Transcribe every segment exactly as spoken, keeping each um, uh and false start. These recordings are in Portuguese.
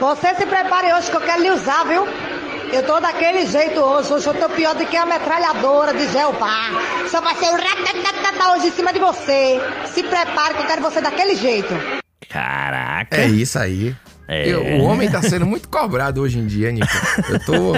Você se prepare hoje que eu quero lhe usar, viu? Eu tô daquele jeito hoje. Hoje eu tô pior do que a metralhadora de Jeová. Só vai ser o ratatata hoje em cima de você. Se prepare que eu quero você daquele jeito. Caraca. É isso aí. É. Eu, o homem tá sendo muito cobrado hoje em dia, Nico. Eu tô...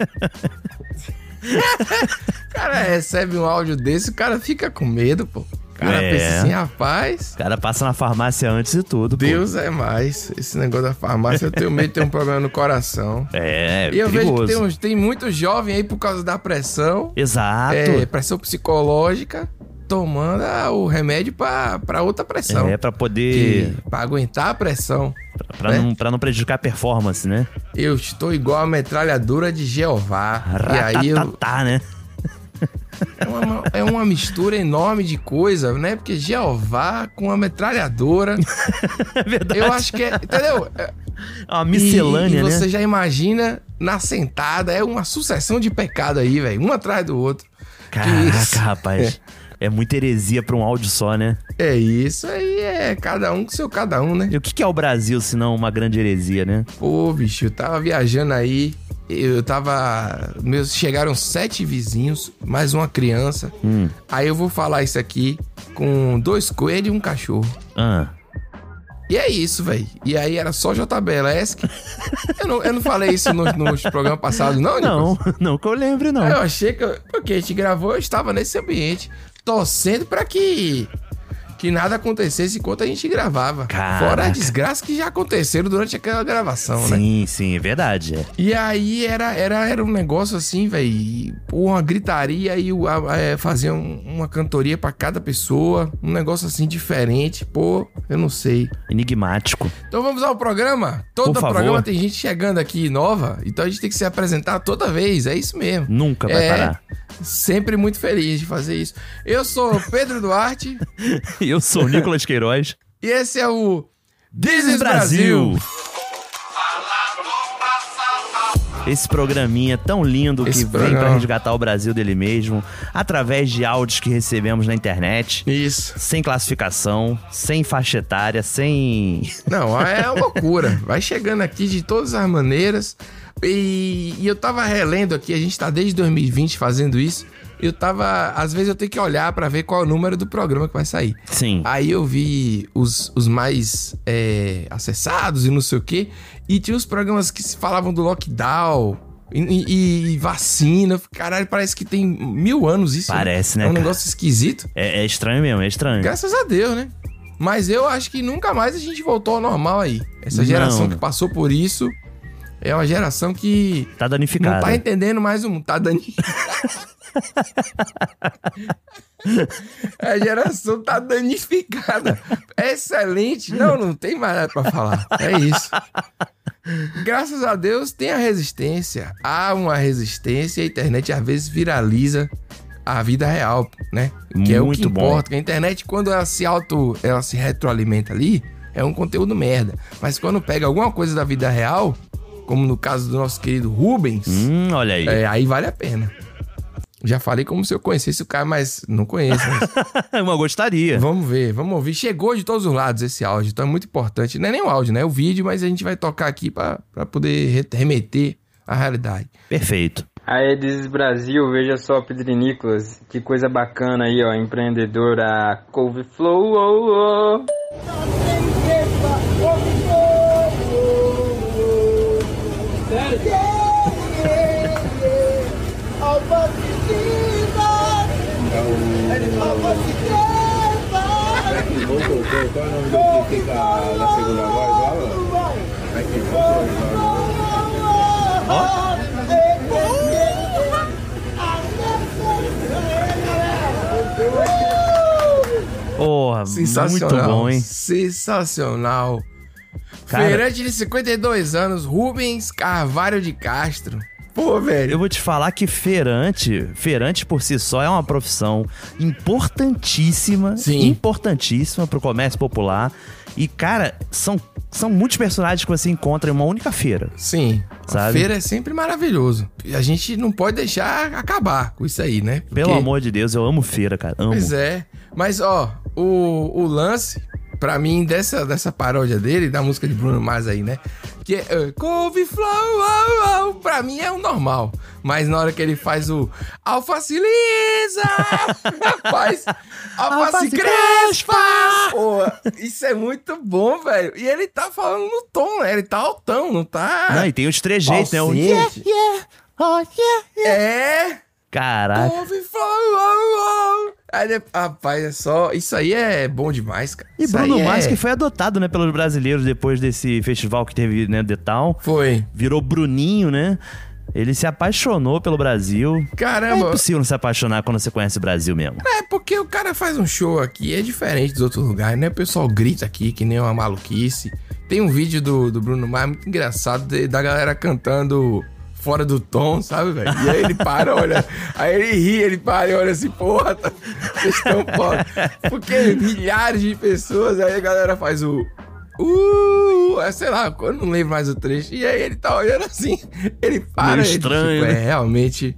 O cara recebe um áudio desse, o cara fica com medo, pô. O cara É. pensa assim, rapaz... O cara passa na farmácia antes de tudo, pô. Deus é mais. Esse negócio da farmácia, eu tenho medo de ter um problema no coração. É, E eu perigoso. vejo que tem, uns, tem muito jovem aí por causa da pressão. Exato. É, pressão psicológica, tomando ah, o remédio pra, pra outra pressão. É, pra poder... Que, pra aguentar a pressão. Pra, né? não, pra não prejudicar a performance, né? Eu estou igual a metralhadora de Jeová. E aí eu... Ratatá, né? É uma, é uma mistura enorme de coisa, né? Porque Jeová com a metralhadora. É verdade. Eu acho que é... Entendeu? É, É uma miscelânea, e, e você né? já imagina na sentada, é uma sucessão de pecado aí, velho. Um atrás do outro. Caraca, rapaz. É muita heresia pra um áudio só, né? É isso aí, é cada um com seu cada um, né? E o que que é o Brasil, se não uma grande heresia, né? Pô, bicho, eu tava viajando aí, eu tava... Meus, chegaram sete vizinhos, mais uma criança. Hum. Aí eu vou falar isso aqui com dois coelhos e um cachorro. Ah. E é isso, velho. E aí era só J B L S. Eu não, eu não falei isso nos, nos programas passados, não, Não, Nicolas? não que eu lembre, não. Eu achei que... eu- Porque a gente gravou, eu estava nesse ambiente, torcendo pra que... Que nada acontecesse enquanto a gente gravava. Caraca. Fora a desgraça que já aconteceram durante aquela gravação, né? Sim, sim, é verdade. É. E aí era, era, era um negócio assim, velho. Uma gritaria e o- a- é, fazia um- uma cantoria pra cada pessoa. Um negócio assim diferente. Pô, eu não sei. Enigmático. Então vamos ao programa. Todo Por favor. programa tem gente chegando aqui nova. Então a gente tem que se apresentar toda vez. É isso mesmo. Nunca vai É, parar. Sempre muito feliz de fazer isso. Eu sou Pedro Duarte. Eu sou o Nicolas Queiroz. E esse é o This is Brasil. Esse programinha tão lindo Esse que vem programa. pra resgatar o Brasil dele mesmo, através de áudios que recebemos na internet, Isso. sem classificação, sem faixa etária, sem... Não, é loucura. Vai chegando aqui de todas as maneiras. E, e eu tava relendo aqui, a gente tá desde dois mil e vinte fazendo isso. Eu tava... Às vezes eu tenho que olhar pra ver qual é o número do programa que vai sair. Sim. Aí eu vi os, os mais é, acessados e não sei o quê. E tinha os programas que se falavam do lockdown e, e- e vacina. Caralho, parece que tem mil anos isso. Parece, né, É um cara? negócio esquisito. É, é estranho mesmo, é estranho. Graças a Deus, né? Mas eu acho que nunca mais a gente voltou ao normal aí. Essa Não. geração que passou por isso é uma geração que Tá não danificado. tá entendendo mais o mundo. Tá danificada. A geração tá danificada. É excelente. Não, não tem mais nada pra falar. É isso. Graças a Deus tem a resistência. Há uma resistência e a internet às vezes viraliza a vida real, né? Que é o que Muito bom. importa. Que a internet, quando ela se auto, ela se retroalimenta ali, é um conteúdo merda. Mas quando pega alguma coisa da vida real, como no caso do nosso querido Rubens, Hum, olha aí. é, aí vale a pena. Já falei como se eu conhecesse o cara, mas não conheço. Mas Eu gostaria. vamos ver, vamos ouvir. Chegou de todos os lados esse áudio, então é muito importante. Não é nem o áudio, né? É o vídeo, mas a gente vai tocar aqui pra, pra poder re- remeter à realidade. Perfeito. Aí, This is Brasil, veja só, Pedro e Nicolas, que coisa bacana aí, ó, empreendedora Couve-Flow, oh, oh. Porra, Sensacional. muito bom, hein? Sensacional. Cara- Feirante de cinquenta e dois anos, Rubens Carvalho de Castro. Pô, velho. Eu vou te falar que feirante, feirante por si só é uma profissão importantíssima, Sim. importantíssima pro comércio popular. E, cara, são, são muitos personagens que você encontra em uma única feira. Sim, a Sabe? feira é sempre maravilhoso. E a gente não pode deixar acabar com isso aí, né? Pelo Porque- amor de Deus, eu amo feira, cara. Amo. Pois é. Mas, ó, o, o lance, pra mim, dessa, dessa paródia dele, da música de Bruno Mars aí, né? Que é uh, couve-flor, oh, oh, pra mim é o normal. Mas na hora que ele faz o alface lisa, faz alface crespa. Porra, isso é muito bom, velho. E ele tá falando no tom, né? Ele tá altão, não tá... Não, e tem os trejeitos, né? O yeah, yeah, oh, yeah, yeah. É... Caraca. Couve-flor, oh, oh. Aí, rapaz, é só... Isso aí é bom demais, cara. E isso Bruno Mars, é... que foi adotado, né, pelos brasileiros depois desse festival que teve, né, The Town. Foi. Virou Bruninho, né? Ele se apaixonou pelo Brasil. Caramba. É impossível não se apaixonar quando você conhece o Brasil mesmo. É, porque o cara faz um show aqui, é diferente dos outros lugares, né? O pessoal grita aqui, que nem uma maluquice. Tem um vídeo do, do Bruno Mars muito engraçado, de, da galera cantando fora do tom, sabe, velho? E aí ele para, olha... Aí ele ri, ele para e olha assim, porra, tá, vocês estão foda. Porque milhares de pessoas, aí a galera faz o... Uh, é, sei lá, eu não lembro mais o trecho. E aí ele tá olhando assim, ele para. Meio estranho, ele, tipo, né? É, realmente.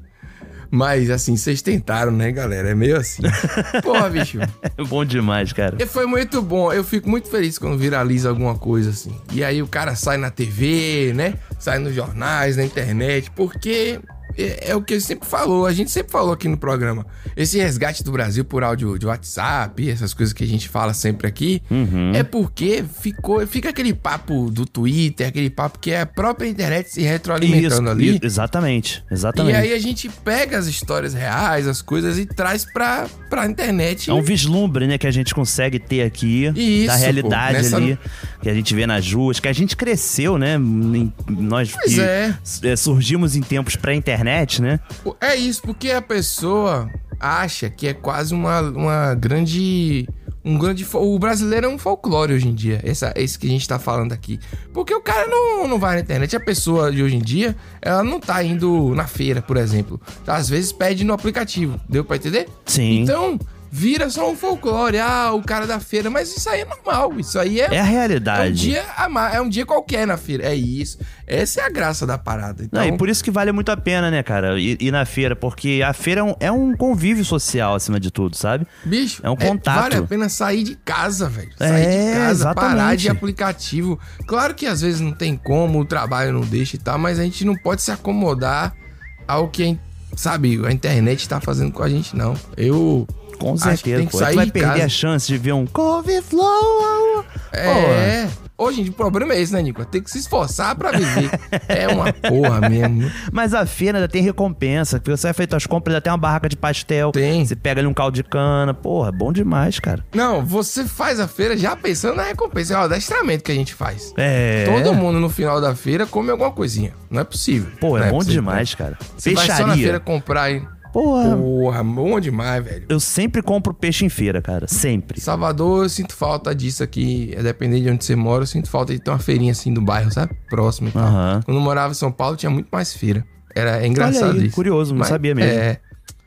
Mas assim, vocês tentaram, né, galera? É meio assim. Porra, bicho. É bom demais, cara. E foi muito bom. Eu fico muito feliz quando viraliza alguma coisa assim. E aí o cara sai na T V, né? Sai nos jornais, na internet. Porque é, é o que ele sempre falou. A gente sempre falou aqui no programa. Esse resgate do Brasil por áudio de WhatsApp, essas coisas que a gente fala sempre aqui, Uhum. é porque ficou, fica aquele papo do Twitter, aquele papo que é a própria internet se retroalimentando Isso, ali. isso, exatamente, exatamente. E aí a gente pega as histórias reais, as coisas, e traz pra, pra internet. É um vislumbre, né, que a gente consegue ter aqui Isso, da realidade pô, nessa... ali, que a gente vê nas ruas, que a gente cresceu, né? Em, nós Pois que é. é, surgimos em tempos pré-internet, né? É isso, porque a pessoa acha que é quase uma, uma grande... Um grande... O brasileiro é um folclore hoje em dia. Essa, esse que a gente tá falando aqui. Porque o cara não, não vai na internet. A pessoa de hoje em dia, ela não tá indo na feira, por exemplo. Às vezes pede no aplicativo. Deu pra entender? Sim. Então, vira só um folclore. Ah, o cara da feira. Mas isso aí é normal. Isso aí é... É a realidade. É um dia, é um dia qualquer na feira. É isso. Essa é a graça da parada. Então... Não, e por isso que vale muito a pena, né, cara, ir, ir na feira, porque a feira é um, é um convívio social, acima de tudo, sabe? Bicho, é um contato. Vale a pena sair de casa, velho. Sair É, de casa, exatamente. parar de aplicativo. Claro que às vezes não tem como, o trabalho não deixa e tal, mas a gente não pode se acomodar ao que, sabe, a internet tá fazendo com a gente, não. Eu... Com acho que certeza, tem que pô. sair Tu vai de perder casa. a chance de ver um couve-flor. É... Hoje, o problema é esse, né, Nico? Tem que se esforçar pra viver. É uma porra mesmo. Mas a feira ainda tem recompensa. Porque você vai feito as compras, ainda tem uma barraca de pastel. Tem. Você pega ali um caldo de cana. Porra, bom demais, cara. Não, você faz a feira já pensando na recompensa. É o adestramento que a gente faz. É. Todo mundo no final da feira come alguma coisinha. Não é possível. Pô, é Não bom possível, demais, né? cara. Você vai só na feira Peixaria. comprar aí. Porra. Porra, bom demais, velho. Eu sempre compro peixe em feira, cara. Sempre. Salvador, eu sinto falta disso aqui. É dependendo de onde você mora, eu sinto falta de ter uma feirinha assim do bairro, sabe? Próximo e tal. Aham. Quando eu morava em São Paulo, tinha muito mais feira. Era é engraçado Olha aí, isso. curioso, não Mas, sabia mesmo. É.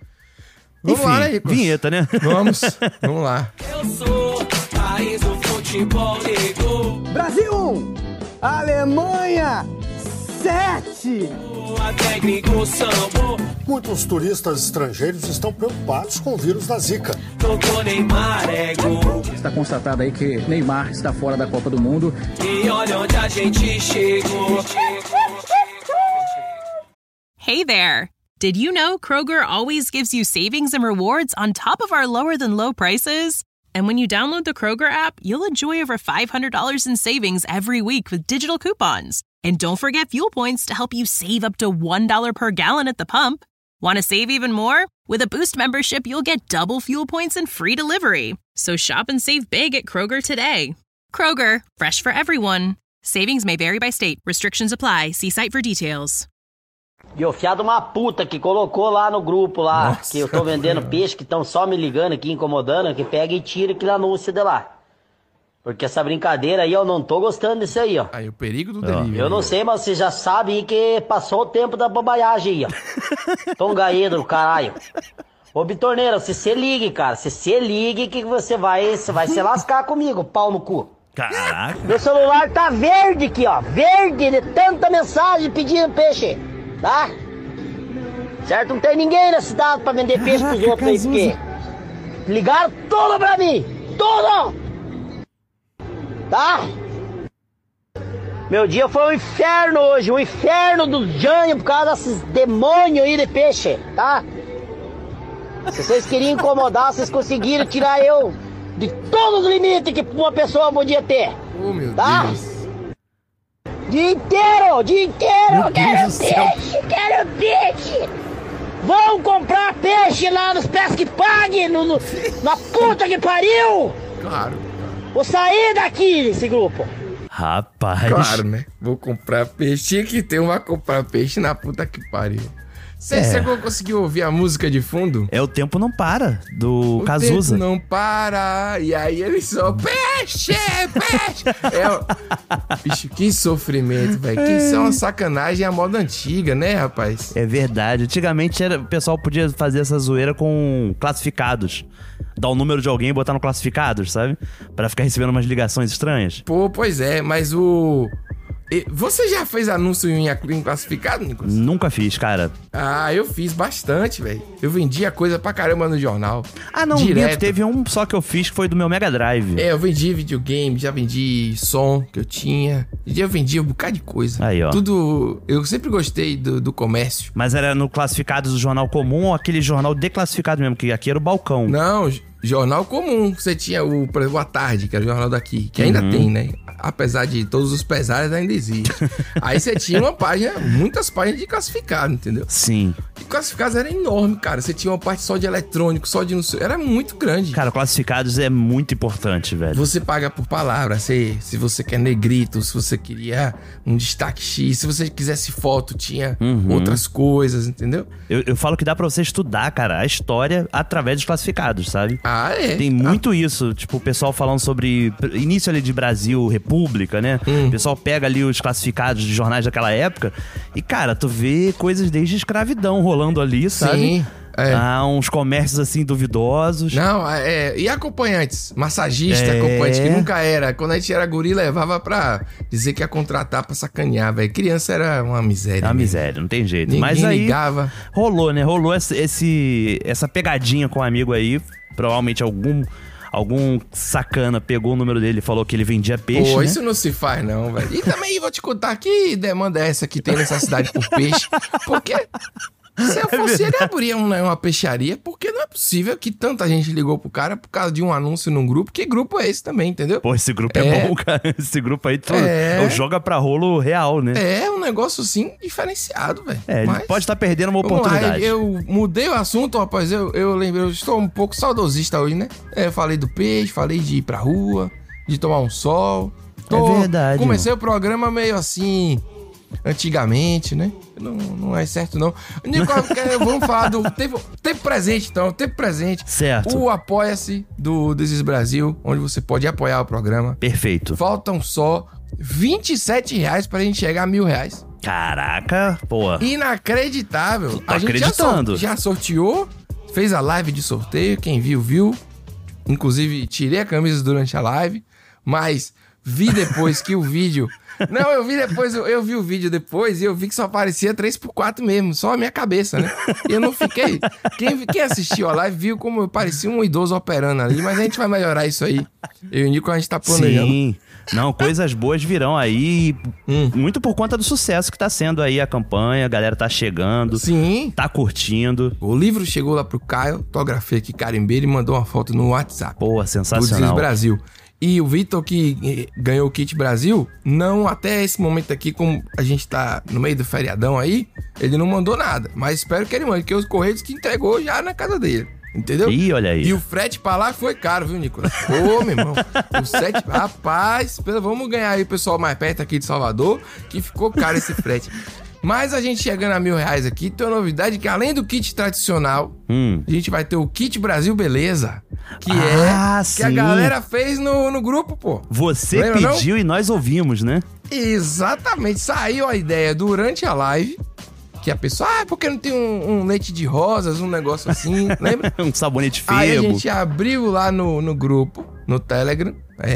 Vamos Enfim, lá, né, Nicolas? vinheta, né? Vamos, vamos lá. Eu sou país do futebol negro. Brasil um, Alemanha sete. A técnico sambo. Muitos turistas estrangeiros estão preocupados com o vírus da Zika. Tocou Neymar é gol. Está constatado aí que Neymar está fora da Copa do Mundo. E olha onde a gente chegou. Hey there! Did you know Kroger always gives you savings and rewards on top of our lower than low prices? And when you download the Kroger app, you'll enjoy over five hundred dollars in savings every week with digital coupons. And don't forget fuel points to help you save up to one dollar per gallon at the pump. Want to save even more? With a Boost membership, you'll get double fuel points and free delivery. So shop and save big at Kroger today. Kroger, fresh for everyone. Savings may vary by state. Restrictions apply. See site for details. E o fiado uma puta que colocou lá no grupo lá, Nossa, que eu tô vendendo peixe, que estão só me ligando aqui, incomodando, que pega e tira aquele anúncio de lá. Porque essa brincadeira aí, eu não tô gostando disso aí, ó. Aí, o perigo do delivery. Eu não sei, mas você já sabe aí que passou o tempo da bobaiagem aí, ó. Tongaído, caralho. Ô, Bitorneira, se você ligue, cara, se você ligue que você vai, você vai se lascar comigo, pau no cu. Caraca. Meu celular tá verde aqui, ó, verde de tanta mensagem pedindo peixe, tá? Certo? Não tem ninguém na cidade pra vender peixe pros outros aí, porque ligaram tudo pra mim, tudo! tá? Meu dia foi um inferno hoje, um inferno do Jânio por causa desses demônios aí de peixe, tá? Se vocês queriam incomodar, vocês conseguiram tirar eu de todos os limites que uma pessoa podia ter. Oh, meu tá? Deus. Dia inteiro, dia inteiro, Meu quero Deus do céu. peixe, quero peixe. Vão comprar peixe lá nos pés que pague, no, no, na puta que pariu. Claro. Vou sair daqui desse grupo. Rapaz. Claro, né? Vou comprar peixe. Tinha que ter uma comprar peixe na puta que pariu. Você É. conseguiu ouvir a música de fundo? É O Tempo Não Para, do O Cazuza. tempo não para. E aí ele só... Peixe, peixe. É, o- bicho, que sofrimento, velho. Que isso é uma sacanagem à moda antiga, né, rapaz? É verdade. Antigamente era, o pessoal podia fazer essa zoeira com classificados. Dar o número de alguém e botar no classificados, sabe? Pra ficar recebendo umas ligações estranhas. Pô, pois é, mas o... e- Você já fez anúncio em, em classificado, Nicolas? Nunca fiz, cara. Ah, eu fiz bastante, velho. Eu vendia coisa pra caramba no jornal. Ah, não, Direto. minto, teve um só que eu fiz que foi do meu Mega Drive. É, eu vendi videogame, já vendi som que eu tinha. Eu vendi um bocado de coisa. Aí, ó. Tudo... Eu sempre gostei do, do comércio. Mas era no classificados do jornal comum ou aquele jornal declassificado mesmo, que aqui era o balcão. Não, j- jornal comum. Você tinha o, por exemplo, A Tarde, que é o jornal daqui, que ainda Uhum. tem, né? Apesar de todos os pesares, ainda existe. Aí você tinha uma página, muitas páginas de classificado, entendeu? Sim. E classificados era enorme, cara. Você tinha uma parte só de eletrônico, só de não sei... Era muito grande. Cara, classificados é muito importante, velho. Você paga por palavra, se, se você quer negrito, se você queria um destaque X, se você quisesse foto, tinha Uhum. outras coisas, entendeu? Eu, eu falo que dá pra você estudar, cara, a história através dos classificados, sabe? Ah, é? Tem muito isso, tipo, o pessoal falando sobre início ali de Brasil, República, né? Hum. O pessoal pega ali os classificados de jornais daquela época e, cara, tu vê coisas desde escravidão rolando ali, sabe? Sim, é. Ah, uns comércios assim duvidosos. Não, é, e acompanhantes? Massagista, É. acompanhante, que nunca era. Quando a gente era guri, levava pra dizer que ia contratar pra sacanear, velho. Criança era uma miséria. É uma mesmo. miséria, não tem jeito. Ninguém Mas aí ligava. rolou, né? Rolou esse, esse- essa pegadinha com um amigo aí. Provavelmente algum, algum sacana pegou o número dele e falou que ele vendia peixe, Pô, né? isso não se faz, não, velho. E também vou te contar que demanda é essa que tem necessidade por peixe. Porque se eu fosse ele, abriria uma, uma peixaria, porque não é possível que tanta gente ligou pro cara por causa de um anúncio num grupo. Que grupo é esse também, entendeu? Pô, esse grupo é, É. bom, cara. Esse grupo aí tu, É. joga pra rolo real, né? É um negócio, assim, diferenciado, velho. É, ele Mas- pode estar perdendo uma Vamos lá, oportunidade. eu mudei o assunto, rapaz. Eu, eu lembrei, eu estou um pouco saudosista hoje, né? É, eu falei do peixe, falei de ir pra rua, de tomar um sol. É verdade, Comecei o programa meio assim, antigamente, né? Não, não é certo, não. Nicolas, quer- vamos falar do tempo, tempo presente, então. Tempo presente. Certo. O Apoia-se do This is Brasil, onde você pode apoiar o programa. Perfeito. Faltam só vinte e sete reais pra gente chegar a mil reais. Caraca, pô. Inacreditável. Tô a gente acreditando. Já, sor- já sorteou, fez a live de sorteio, quem viu, viu. Inclusive, tirei a camisa durante a live, mas vi depois que o vídeo... Não, eu vi depois, eu, eu vi o vídeo depois e eu vi que só aparecia três por quatro mesmo, só a minha cabeça, né? E eu não fiquei... Quem, quem assistiu a live viu como eu parecia um idoso operando ali, mas a gente vai melhorar isso aí. Eu e o Nico, a gente tá planejando. Sim. Não, coisas boas virão aí. Hum. Muito por conta do sucesso que tá sendo aí a campanha. A galera tá chegando. Sim. Tá curtindo. O livro chegou lá pro Caio, autografei aqui, carimbei, ele mandou uma foto no WhatsApp. Pô, Do This sensacional. Brasil. E o Vitor, que eh, ganhou o Kit Brasil, não, até esse momento aqui, como a gente tá no meio do feriadão aí, ele não mandou nada. Mas espero que ele mande, porque os Correios que entregou já na casa dele. Entendeu? Ih, olha aí. E o frete pra lá foi caro, viu, Nicolas? Ô, meu irmão. O sete... Rapaz, vamos ganhar aí o pessoal mais perto aqui de Salvador, que ficou caro esse frete. Mas a gente chegando a mil reais aqui, tem uma novidade que além do kit tradicional, Hum. a gente vai ter o Kit Brasil Beleza, que Ah, é que a sim. galera fez no, no grupo, pô. Você Lembra, não? pediu e nós ouvimos, né? Exatamente, saiu a ideia durante a live, que a pessoa, ah, por que não tem um, um leite de rosas, um negócio assim, lembra? Um sabonete Aí a febo. gente abriu lá no, no grupo, no Telegram,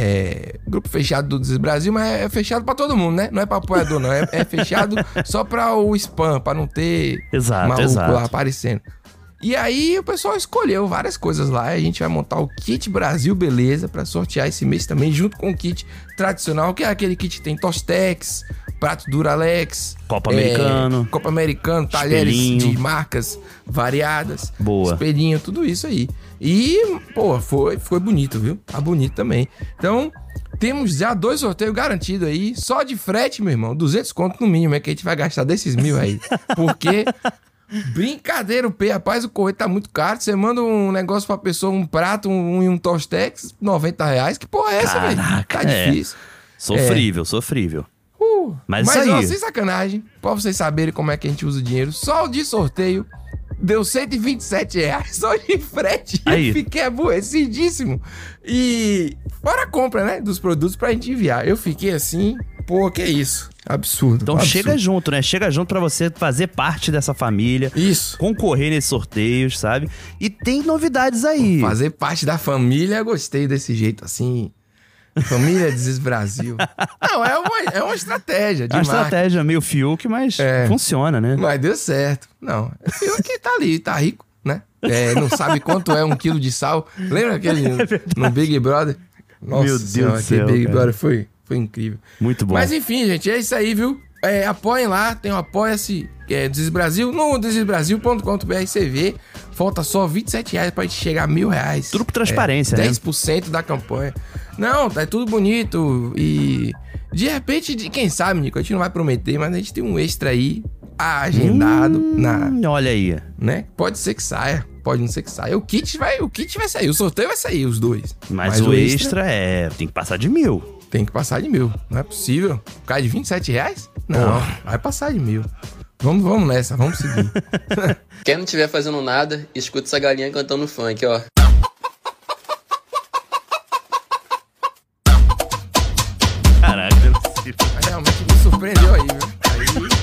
é, grupo fechado do This Brasil, mas é fechado pra todo mundo, né? Não é pra apoiador, não. É, é fechado só pra o spam, pra não ter Exato, maluco exato. lá aparecendo. E aí o pessoal escolheu várias coisas lá. E a gente vai montar o kit Brasil Beleza pra sortear esse mês também, junto com o kit tradicional, que é aquele kit que tem Tostex, prato Duralex, Copa é, Americano, Copa Americano, talheres espelhinho. de marcas variadas, Boa. espelhinho, tudo isso aí. E, pô, foi, foi bonito, viu? Tá bonito também. Então, temos já dois sorteios garantidos aí, só de frete, meu irmão, duzentos conto no mínimo, é que a gente vai gastar desses mil aí. Porque... Brincadeira, o P, rapaz, o correio tá muito caro. Você manda um negócio pra pessoa, um prato, um, um Tostex, noventa reais. Que porra é essa, velho? Tá é. difícil. Sofrível, é. sofrível. Uh, mas mas isso aí. Ó, sem sacanagem, pra vocês saberem como é que a gente usa o dinheiro, só o de sorteio deu cento e vinte e sete reais só de frete. Aí. Eu fiquei aborrecidíssimo. E fora a compra, né, dos produtos pra gente enviar. Eu fiquei assim, pô, que isso? Absurdo. Então absurdo. chega junto, né? Chega junto pra você fazer parte dessa família. Isso. Concorrer nesses sorteios, sabe? E tem novidades aí. Fazer parte da família, eu gostei desse jeito assim. Família Desis Brasil. Não, é uma, é uma estratégia de É uma marca. estratégia meio Fiuk, mas É. funciona, né? Mas deu certo. Não, é Fiuk tá ali, tá rico, né? É, não sabe quanto é um quilo de sal. Lembra aquele É no Big Brother? Nossa Meu Deus senhora, do céu, aquele Big cara. Brother foi, foi incrível. Muito bom. Mas enfim, gente, é isso aí, viu? É, apoiem lá, tem o Apoia-se é, Desis Brasil, no desis brasil ponto com ponto b r você vê. Falta só vinte e sete reais pra gente chegar a mil reais. Tudo por transparência, é, né? dez por cento da campanha. Não, tá tudo bonito. E de repente, de, quem sabe, Nico, a gente não vai prometer, mas a gente tem um extra aí agendado hum, na. Olha aí. Né? Pode ser que saia, pode não ser que saia. O kit vai, o kit vai sair, o sorteio vai sair, os dois. Mas, mas o, o extra, extra é. Tem que passar de mil. Tem que passar de mil. Não é possível. O cara de vinte e sete reais? Não, oh. vai passar de mil. Vamos, vamos nessa, vamos seguir. Quem não estiver fazendo nada, escuta essa galinha cantando funk, ó. Caraca, não é possível. Mas realmente me surpreendeu aí, viu? Aí...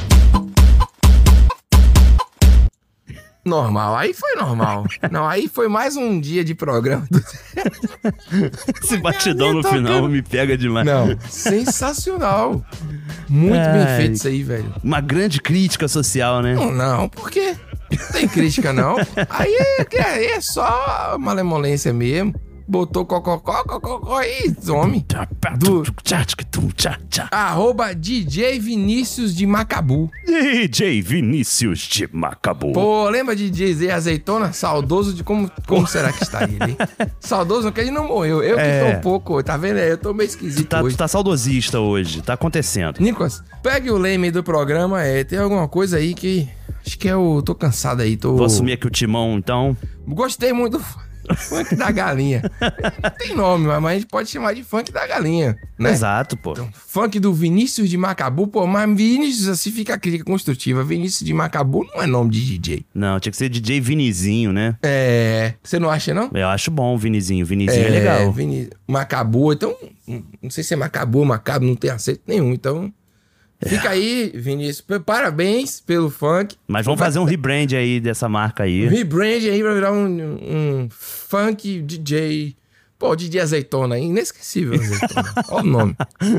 Normal, aí foi normal. Não, aí foi mais um dia de programa. Esse batidão no final me pega demais. Não, sensacional. Muito Ai, bem feito isso aí, velho. Uma grande crítica social, né? Não, não, por quê? Não tem crítica, não. Aí é, aí é só malemolência mesmo. Botou cococó, cococó e some. Do... Arroba D J Vinícius de Macabu. D J Vinícius de Macabu. Pô, lembra de D J Zé Azeitona? Saudoso de como, como será que está ele, hein? Saudoso porque ele não morreu. Eu é. que tô um pouco, tá vendo? Eu tô meio esquisito tu tá, hoje. Tu tá saudosista hoje, tá acontecendo. Nicolas, pegue o leme do programa, é, tem alguma coisa aí que... Acho que eu tô cansado aí, tô... Vou assumir aqui o timão, então. Gostei muito do... Funk da galinha. Não tem nome, mas a gente pode chamar de funk da galinha, né? Exato, pô. Então, funk do Vinícius de Macabu, pô, mas Vinícius assim fica a crítica construtiva. Vinícius de Macabu não é nome de D J. Não, tinha que ser D J Vinizinho, né? É. Você não acha, não? Eu acho bom o Vinizinho. Vinizinho é, é legal. Vini... Macabu, então. Não sei se é Macabu ou Macabo, não tem acerto nenhum, então. Fica aí, Vinícius. Parabéns pelo funk. Mas vamos fazer um rebrand aí dessa marca aí. Um rebrand aí pra virar um, um funk D J. Pô, D J Azeitona, inesquecível Azeitona. Olha o nome.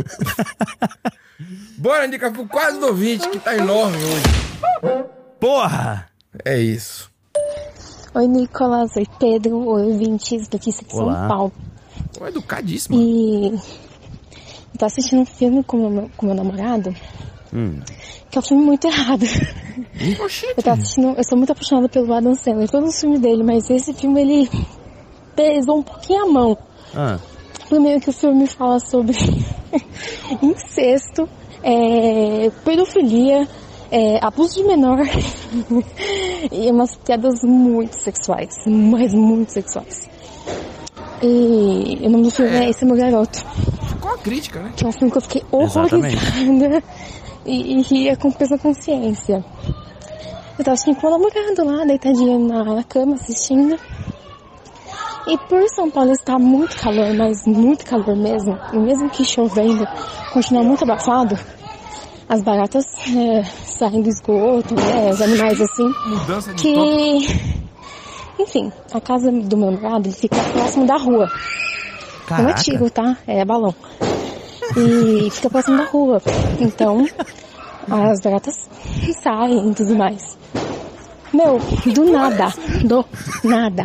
Bora indicar pro quadro do ouvinte, que tá enorme hoje. Porra! É isso. Oi, Nicolas. Oi, Pedro. Oi, ouvintes daqui de São Olá. Paulo. Tô educadíssimo. E... Eu tô assistindo um filme com meu, com meu namorado, hum. que é um filme muito errado. Oxente. Eu tô assistindo, eu sou muito apaixonada pelo Adam Sandler, todos os filmes dele, mas esse filme ele pesou um pouquinho a mão. Ah. Primeiro que o filme fala sobre incesto, é, pedofilia, é, abuso de menor e umas piadas muito sexuais, mas muito sexuais. E o nome do filme é, é Esse é Meu Garoto. Ficou a crítica, né? Que é um filme que eu fiquei horrorizada e, e ria com peso na consciência. Eu tava assistindo com o namorado lá, deitadinha na, na cama, assistindo. E por São Paulo estar muito calor, mas muito calor mesmo, e mesmo que chovendo, continua muito abafado, as baratas é, saem do esgoto, né, os animais assim. Mudança de que... top. Enfim, a casa do meu namorado ele fica próximo da rua. Caraca. Não é tiro, tá? É balão. E fica próximo da rua. Então, as baratas saem e tudo mais. Meu, do nada, do nada,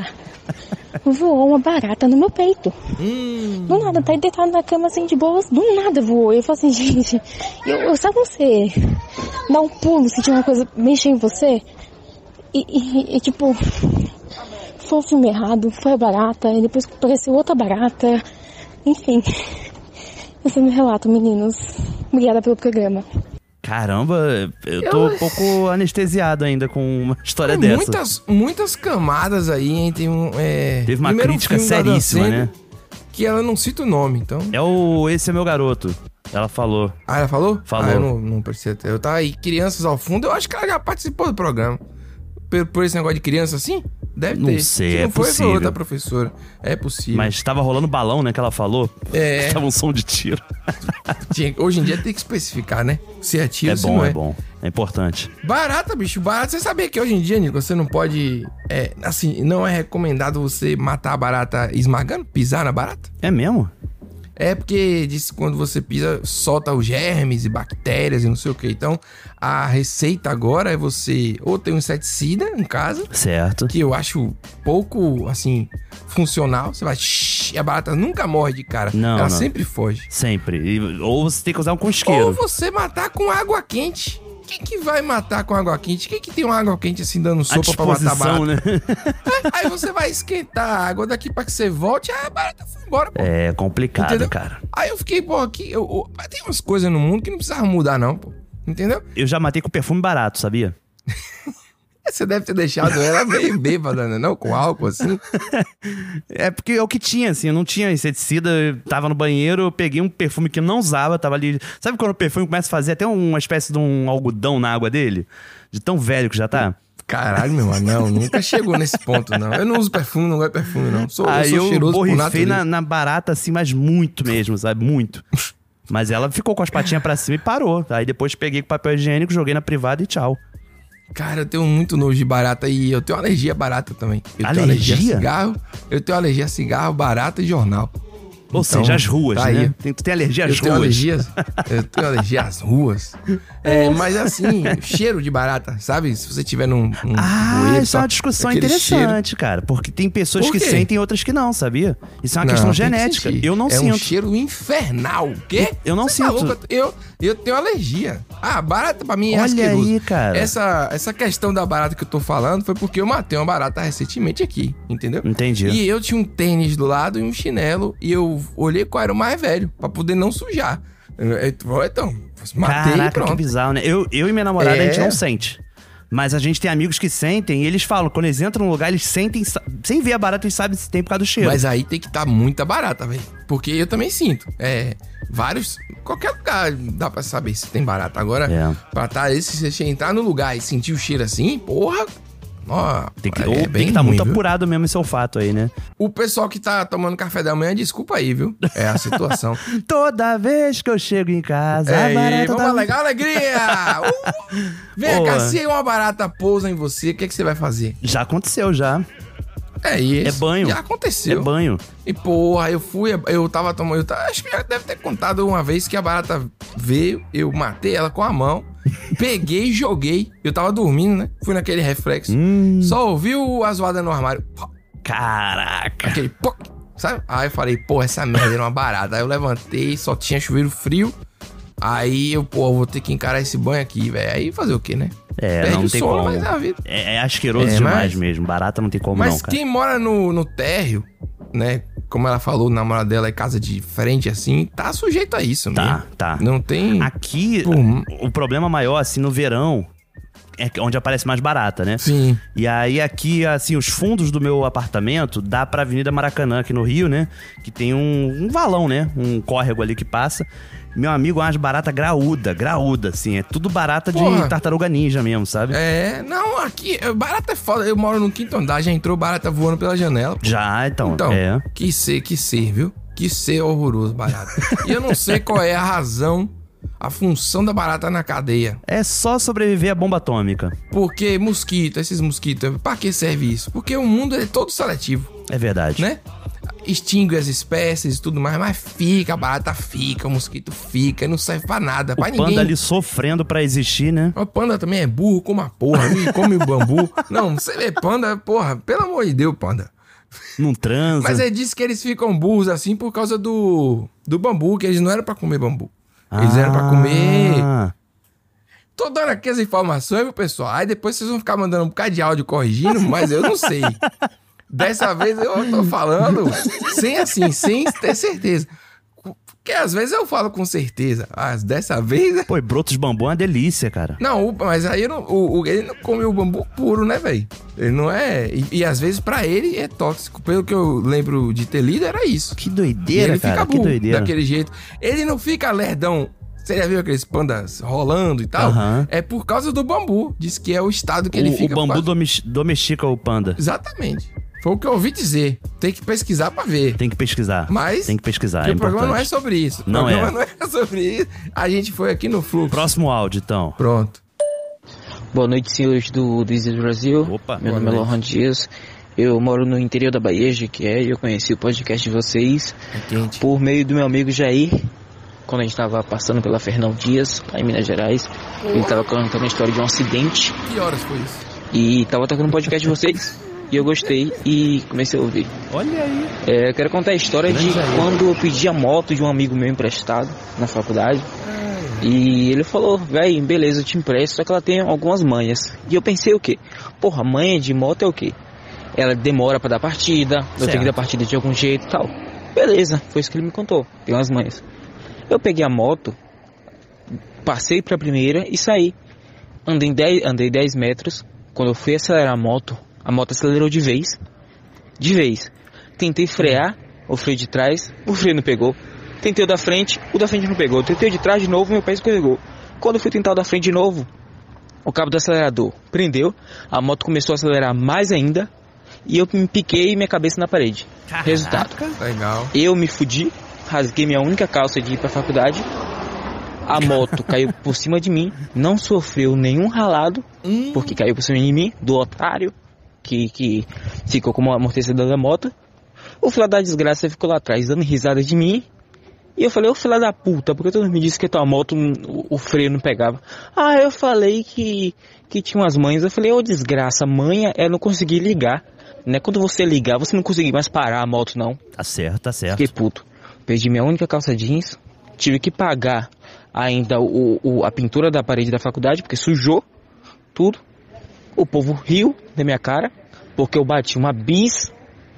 voou uma barata no meu peito. Hum. Do nada, tá deitado na cama assim de boas, do nada voou. Eu falei assim, gente, eu, eu sabe você dar um pulo, sentir uma coisa mexer em você? E, e, e tipo, foi um filme errado, foi a barata, e depois apareceu outra barata. Enfim, esse é meu relato, meninos. Obrigada pelo programa. Caramba, eu tô eu... um pouco anestesiado ainda com uma história Tem dessa. Muitas, muitas camadas aí, hein? Tem um, é... Teve uma Primeiro crítica seríssima, né? Que ela não cita o nome, então... É o Esse é Meu Garoto. Ela falou. Ah, ela falou? Falou. Ah, eu não, não percebi. Eu tava aí, Crianças ao Fundo, eu acho que ela já participou do programa. Por, por esse negócio de criança assim? Deve não ter. sei, Se é não foi, possível. foi outra professora. É possível. Mas tava rolando balão, né, que ela falou. É. Tava um som de tiro. Tinha, hoje em dia tem que especificar, né? Se é tiro, é se bom, não é. É bom, é importante. Barata, bicho, barata. Você sabia que hoje em dia, Nico, você não pode... É, assim, não é recomendado você matar a barata esmagando, pisar na barata? É mesmo? É porque diz que quando você pisa, solta os germes e bactérias e não sei o que. Então, a receita agora é você ou ter um inseticida em casa. Certo. Que eu acho pouco, assim, funcional. Você vai... Shh, e a barata nunca morre de cara. Não, Ela não. sempre foge. Sempre. E, ou você tem que usar um cosqueiro. Ou você matar com água quente. Quem que vai matar com água quente? Quem que tem uma água quente assim dando sopa pra matar a barata? Né? Aí você vai esquentar a água daqui pra que você volte, a barata foi embora, pô. É complicado, entendeu? Cara. Aí eu fiquei, pô, aqui... Eu, eu, mas tem umas coisas no mundo que não precisava mudar, não, pô. Entendeu? Eu já matei com perfume barato, sabia? Você deve ter deixado ela meio bêbada, né? Não? Com álcool, assim. É porque é o que tinha, assim. Eu não tinha inseticida, eu tava no banheiro, eu peguei um perfume que eu não usava, tava ali... Sabe quando o perfume começa a fazer até uma espécie de um algodão na água dele? De tão velho que já tá? Caralho, meu anão, nunca chegou nesse ponto, não. Eu não uso perfume, não gosto de perfume, não. Sou, Aí eu sou eu cheiroso por borrifei natureza. na, na barata, assim, mas muito mesmo, sabe? Muito. Mas ela ficou com as patinhas pra cima e parou. Aí depois peguei com papel higiênico, joguei na privada e tchau. Cara, eu tenho muito nojo de barata e eu tenho alergia a barata também. Eu alergia? tenho alergia a cigarro, eu tenho alergia a cigarro, barata e jornal. Ou então, seja, as ruas, tá né? aí. Tem, tu tem alergia às eu tenho ruas? Alergia, eu tenho alergia às ruas. É, mas assim, cheiro de barata, sabe? Se você tiver num... num ah, bueiro, isso é uma discussão interessante, cheiro. Cara. Porque tem pessoas Por que sentem e outras que não, sabia? Isso é uma não, questão genética. Que eu não é sinto. É um cheiro infernal. O quê? Eu não você sinto. Tá eu, eu tenho alergia. Ah, barata pra mim é Olha asqueroso. aí, cara. Essa, essa questão da barata que eu tô falando foi porque eu matei uma barata recentemente aqui, entendeu? Entendi. E eu tinha um tênis do lado e um chinelo e eu olhei qual era o mais velho, pra poder não sujar. Então, matei Caraca, e pronto. que bizarro, né? Eu, eu e minha namorada, é. a gente não sente. Mas a gente tem amigos que sentem e eles falam, quando eles entram no lugar, eles sentem, sem ver a barata, eles sabem se tem por causa do cheiro. Mas aí tem que estar tá muita barata, velho. Porque eu também sinto. É, vários... Qualquer lugar dá pra saber se tem barata. Agora, é. pra tá, se você entrar no lugar e sentir o cheiro assim, porra... Ó, tem que é ou bem tem que estar tá muito viu? apurado mesmo esse olfato aí, né? O pessoal que tá tomando café da manhã, desculpa aí, viu? É a situação. Toda vez que eu chego em casa, é, a barata vamos tá... legal, alegria! Uh! Vem cá, se uma barata pousa em você, o que, que você vai fazer? Já aconteceu, já. É isso. É banho. Já aconteceu. É banho. E porra, eu fui, eu tava tomando... Eu tava, acho que já deve ter contado uma vez que a barata veio, eu matei ela com a mão, peguei e joguei. Eu tava dormindo, né? Fui naquele reflexo. Hum. Só ouvi a zoada no armário. Caraca. Aquele poc, sabe? Aí eu falei, pô, essa merda era uma barata. Aí eu levantei, só tinha chuveiro frio. Aí eu, pô, vou ter que encarar esse banho aqui, velho. Aí fazer o quê, né? É, Perde não o tem sono, como. mas é a vida. É, é asqueroso É, demais mas- mesmo. Barata não tem como Mas não, cara. quem mora no, no térreo, né? Como ela falou, o namorado dela é casa de frente, assim, tá sujeito a isso, Tá, mesmo. tá. Não tem... Aqui, Pô, o problema maior, assim, no verão, é onde aparece mais barata, né? Sim. E aí aqui, assim, os fundos do meu apartamento dá pra Avenida Maracanã, aqui no Rio, né? Que tem um, um valão, né? Um córrego ali que passa. Meu amigo, é umas barata graúda, graúda, assim. É tudo barata Porra. de tartaruga ninja mesmo, sabe? É, não, aqui, barata é foda. Eu moro no quinto andar, já entrou barata voando pela janela. Pô. Já, então, Então, é. que ser, que ser, viu? Que ser horroroso, barata. E eu não sei qual é a razão, a função da barata na cadeia. É só sobreviver à bomba atômica. Porque mosquito, esses mosquitos, pra que serve isso? Porque o mundo é todo seletivo, É verdade. né? extingue as espécies e tudo mais, mas fica, a barata fica, o mosquito fica, e não serve pra nada, pra o ninguém. O panda ali sofrendo pra existir, né? O panda também é burro como a porra, viu? Come o bambu. Não, você vê panda, porra, pelo amor de Deus, panda. Não transa. Mas é disso que eles ficam burros assim por causa do, do bambu, que eles não eram pra comer bambu. Eles ah. eram pra comer... Tô dando aqui as informações, viu, pessoal? Aí depois vocês vão ficar mandando um bocado de áudio corrigindo, mas eu não sei. Dessa vez eu tô falando sem assim, sem ter certeza. Porque às vezes eu falo com certeza. Mas dessa vez... Pô, e brotos de bambu é uma delícia, cara. Não, mas aí eu não, o, o, ele não come o bambu puro, né, velho? Ele não é... E, e às vezes pra ele é tóxico. Pelo que eu lembro de ter lido, era isso. Que doideira, ele cara, fica burro que doideira. Daquele jeito. Ele não fica lerdão. Você já viu aqueles pandas rolando e tal? Uhum. É por causa do bambu. Diz que é o estado que o, ele fica. O bambu causa... domestica o panda. Exatamente. Foi o que eu ouvi dizer. Tem que pesquisar pra ver. Tem que pesquisar. Mas... Tem que pesquisar, é o programa não é sobre isso. O não programa é. não é sobre isso. A gente foi aqui no Fluxo. Próximo áudio, então. Pronto. Boa noite, senhores do Deezer Brasil. Opa, Meu nome é Lohan Dias. Eu moro no interior da Bahia, Jequié, e eu conheci o podcast de vocês é por meio do meu amigo Jair. Quando a gente tava passando pela Fernão Dias, lá em Minas Gerais, ele tava contando a história de um acidente. Que horas foi isso? E tava tocando um podcast de vocês, e eu gostei e comecei a ouvir. Olha aí. É, eu quero contar a história Grande de Jair. Quando eu pedi a moto de um amigo meu emprestado na faculdade. Ai. E ele falou, véi, beleza, eu te empresto, só que ela tem algumas manhas. E eu pensei o quê? Porra, manha de moto é o quê? Ela demora pra dar partida, certo. Eu tenho que dar partida de algum jeito e tal. Beleza, foi isso que ele me contou, tem umas manhas. Eu peguei a moto, passei pra primeira e saí. Andei dez, andei dez metros. Quando eu fui acelerar a moto, a moto acelerou de vez. De vez. Tentei frear, o freio de trás, o freio não pegou. Tentei o da frente, o da frente não pegou. Tentei o de trás de novo, meu pé escorregou. Quando eu fui tentar o da frente de novo, o cabo do acelerador prendeu. A moto começou a acelerar mais ainda. E eu me piquei minha cabeça na parede. Caraca. Resultado. Legal. Eu me fudi. Rasguei minha única calça de ir pra faculdade. A moto caiu por cima de mim. Não sofreu nenhum ralado. Hum. Porque caiu por cima de mim, do otário que, que ficou como amortecedor da moto. O filho da desgraça ficou lá atrás dando risada de mim. E eu falei, ô filho da puta, porque tu me disse que a tua moto, o, o freio não pegava. Ah, eu falei que, que tinha umas manhas. Eu falei, ô desgraça, manha é não conseguir ligar. Né? Quando você ligar, você não conseguir mais parar a moto, não. Tá certo, tá certo. Fiquei puto. Perdi minha única calça jeans, tive que pagar ainda o, o, a pintura da parede da faculdade, porque sujou tudo. O povo riu da minha cara, porque eu bati uma bis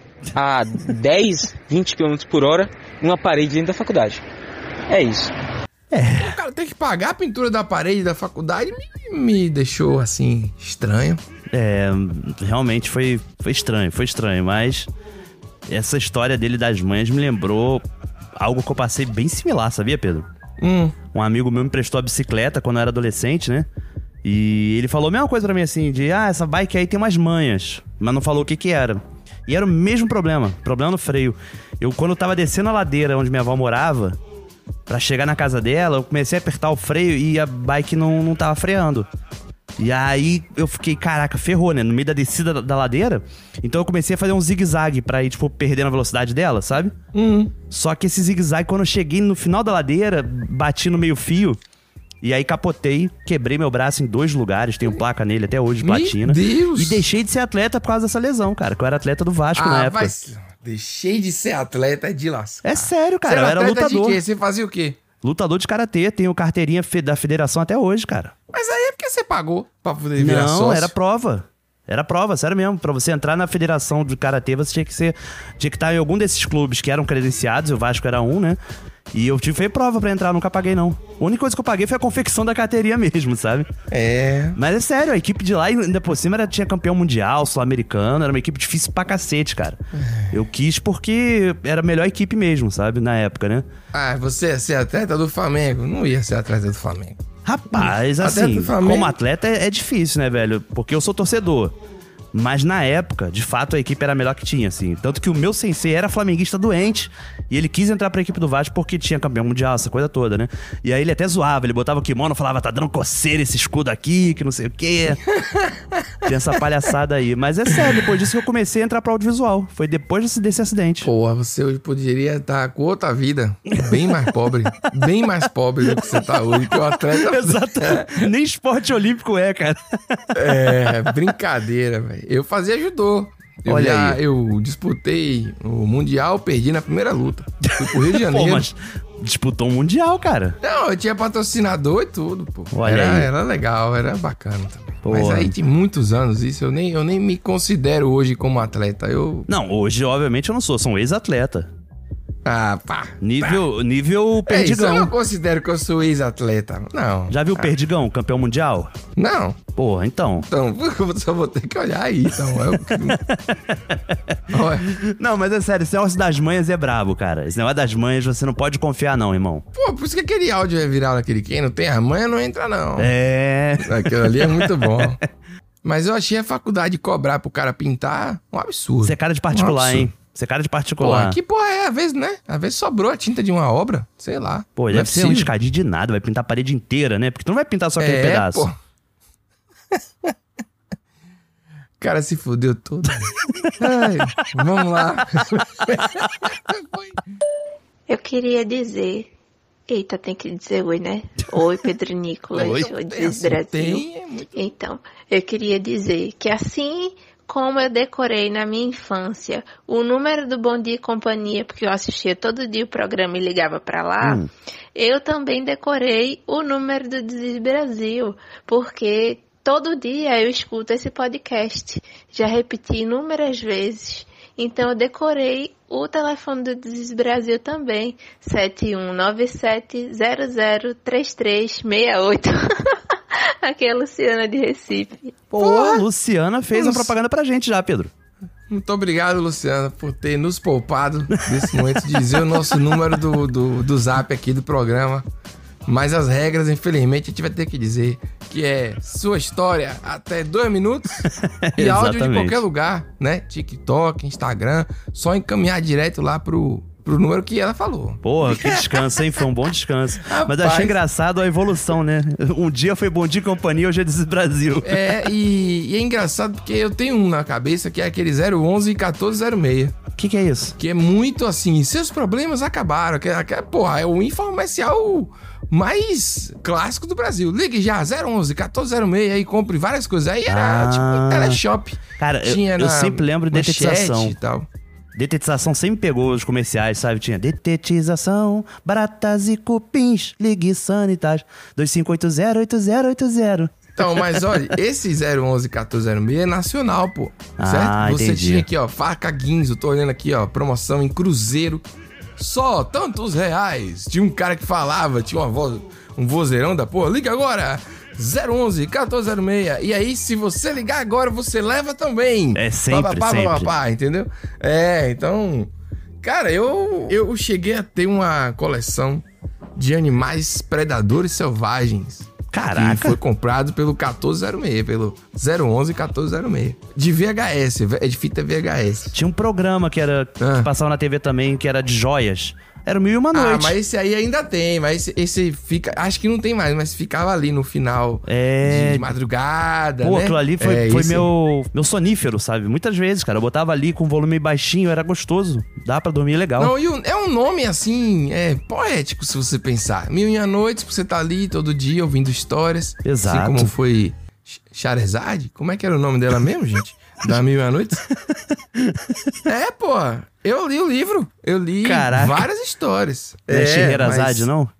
a dez, vinte quilômetros por hora numa parede dentro da faculdade. É isso. É. O cara tem que pagar a pintura da parede da faculdade, me, me deixou assim, estranho. É, realmente foi, foi estranho, foi estranho, mas essa história dele das manhas me lembrou algo que eu passei bem similar, sabia, Pedro? Hum. Um amigo meu me prestou a bicicleta quando eu era adolescente, né? E ele falou a mesma coisa pra mim assim, de ah, essa bike aí tem umas manhas, mas não falou o que que era. E era o mesmo problema, problema no freio. Eu, quando eu tava descendo a ladeira onde minha avó morava, pra chegar na casa dela, eu comecei a apertar o freio e a bike não, não tava freando. E aí eu fiquei, caraca, ferrou, né? No meio da descida da, da ladeira. Então eu comecei a fazer um zigue-zague pra ir, tipo, perdendo a velocidade dela, sabe? Uhum. Só que esse zigue-zague, quando eu cheguei no final da ladeira, bati no meio fio. E aí capotei, quebrei meu braço em dois lugares. Tenho placa nele até hoje, platina. Meu Deus! E deixei de ser atleta por causa dessa lesão, cara. Que eu era atleta do Vasco ah, na época. Mas deixei de ser atleta de lascar. É sério, cara. Você eu era atleta lutador. De quê? Você fazia o quê? Lutador de karatê. Tenho carteirinha da federação até hoje, cara. Mas aí é porque você pagou pra poder virar sócio. Não, era prova. Era prova, sério mesmo. Pra você entrar na federação de karatê, você tinha que ser... Tinha que estar em algum desses clubes que eram credenciados. O Vasco era um, né? E eu tive feito prova pra entrar, nunca paguei, não. A única coisa que eu paguei foi a confecção da carteirinha mesmo, sabe? É. Mas é sério, a equipe de lá, ainda por cima, era, tinha campeão mundial, sul-americano. Era uma equipe difícil pra cacete, cara. É. Eu quis porque era a melhor equipe mesmo, sabe? Na época, né? Ah, você ia ser atleta do Flamengo? Não ia ser atleta do Flamengo. Rapaz, assim, como atleta é, é difícil, né, velho? Porque eu sou torcedor. Mas na época, de fato, a equipe era a melhor que tinha, assim. Tanto que o meu sensei era flamenguista doente e ele quis entrar pra equipe do Vasco porque tinha campeão mundial, essa coisa toda, né? E aí ele até zoava, ele botava o kimono, falava, tá dando coceira esse escudo aqui, que não sei o quê. Tem essa palhaçada aí. Mas é sério, depois disso que eu comecei a entrar pro audiovisual. Foi depois desse, desse acidente. Porra, você hoje poderia estar com outra vida, bem mais pobre, bem mais pobre do que você tá hoje, que o atleta... Exato. Nem esporte olímpico é, cara. É, brincadeira, velho. Eu fazia judô. Eu Olha já, aí. Eu disputei o Mundial, perdi na primeira luta. Fui pro Rio de Janeiro. Pô, mas disputou um Mundial, cara. Não, eu tinha patrocinador e tudo, pô. Olha era, aí. era legal, era bacana também. Pô. Mas aí tem muitos anos isso, eu nem, eu nem me considero hoje como atleta. Eu... Não, hoje, obviamente, eu não sou. Sou um ex-atleta. Ah, pá. Nível, pá. nível É isso, Perdigão. eu não considero que eu sou ex-atleta. Não. Já viu o Ah, Perdigão, campeão mundial? Não. Porra, então. Então, eu só vou ter que olhar aí, então. Eu... Olha. Não, mas é sério, esse negócio das manhas é brabo, cara. Esse negócio das manhas você não pode confiar, não, irmão. Pô, por isso que aquele áudio é viral naquele quem não tem a manha não entra, não. É. Aquilo ali é muito bom. Mas eu achei a faculdade cobrar pro cara pintar um absurdo. Você é cara de particular, Um absurdo. hein? Você é cara de particular. Porra, que porra é? Às vezes, né? Às vezes sobrou a tinta de uma obra, sei lá. Pô, Não deve é ser um possível. escadinho de nada, vai pintar a parede inteira, né? Porque tu não vai pintar só aquele É, pedaço. pô. O cara se fudeu todo. Ai, vamos lá. Eu queria dizer... Eita, tem que dizer oi, né? Oi, Pedro Nicolas. Oi. Oi, Tem, Deus Brasil. tem, é muito- Então, eu queria dizer que assim como eu decorei na minha infância o número do Bom Dia e Companhia, porque eu assistia todo dia o programa e ligava pra lá, Hum. eu também decorei o número do Desis Brasil, porque todo dia eu escuto esse podcast. Já repeti inúmeras vezes. Então eu decorei o telefone do Desis Brasil também, sete um nove sete zero zero três três seis oito. Aqui é a Luciana de Recife. Pô, a Luciana fez uma propaganda pra gente já, Pedro. Muito obrigado, Luciana, por ter nos poupado nesse momento de dizer o nosso número do, do, do zap aqui do programa. Mas as regras, infelizmente, a gente vai ter que dizer que é sua história até dois minutos e áudio de Exatamente. qualquer lugar, né? TikTok, Instagram, só encaminhar direto lá pro, pro número que ela falou. Porra, que descanso, hein? Foi um bom descanso. Mas Rapaz. achei engraçado a evolução, né? Um dia foi Bom Dia e Companhia, hoje é Desis Brasil. É, e, e é engraçado porque eu tenho um na cabeça que é aquele zero onze e quatorze zero seis. O que, que é isso? Que é muito assim, seus problemas acabaram. Que, que, porra, é o infomercial mais clássico do Brasil. Ligue já, zero onze quatorze zero seis, aí compre várias coisas. Aí era Ah. tipo um teleshop. Cara, eu, Tinha eu na sempre lembro de manchete detetização. e tal. Detetização sempre pegou os comerciais, sabe? Tinha detetização, baratas e cupins, ligue sanitas, dois cinco oito zero oito zero oito zero. Então, mas olha, esse zero onze quatorze zero seis é nacional, pô. Ah, certo? Você entendi. tinha aqui, ó, faca Guinzo, tô olhando aqui, ó, promoção em Cruzeiro. Só tantos reais. Tinha um cara que falava, tinha uma voz, um vozeirão da porra. Liga agora, zero onze quatorze zero seis. E aí, se você ligar agora, você leva também. É sempre, Papapá, sempre. papapá, entendeu? É, então... Cara, eu, eu cheguei a ter uma coleção de animais predadores selvagens. Caraca. Que foi comprado pelo quatorze zero seis, pelo zero onze quatorze zero seis. De V H S, é de fita V H S. Tinha um programa que era Ah. que passava na T V também, que era de joias. Era o Mil e Uma Noite. Ah, mas esse aí ainda tem, mas esse, esse fica... Acho que não tem mais, mas ficava ali no final É. de, de madrugada, Pô, né? aquilo ali foi, É, foi esse- meu, meu sonífero, sabe? Muitas vezes, cara. Eu botava ali com volume baixinho, era gostoso. Dá pra dormir legal. Não, e o- é um nome, assim, é poético, se você pensar. Mil e uma noites, você tá ali todo dia ouvindo histórias. Exato. Assim como foi Ch- Charizard? Como é que era o nome dela mesmo, gente? Da Mil e uma noites? É, pô. Eu li o livro. Eu li Caraca. várias histórias. Não é Scheherazade, mas- não?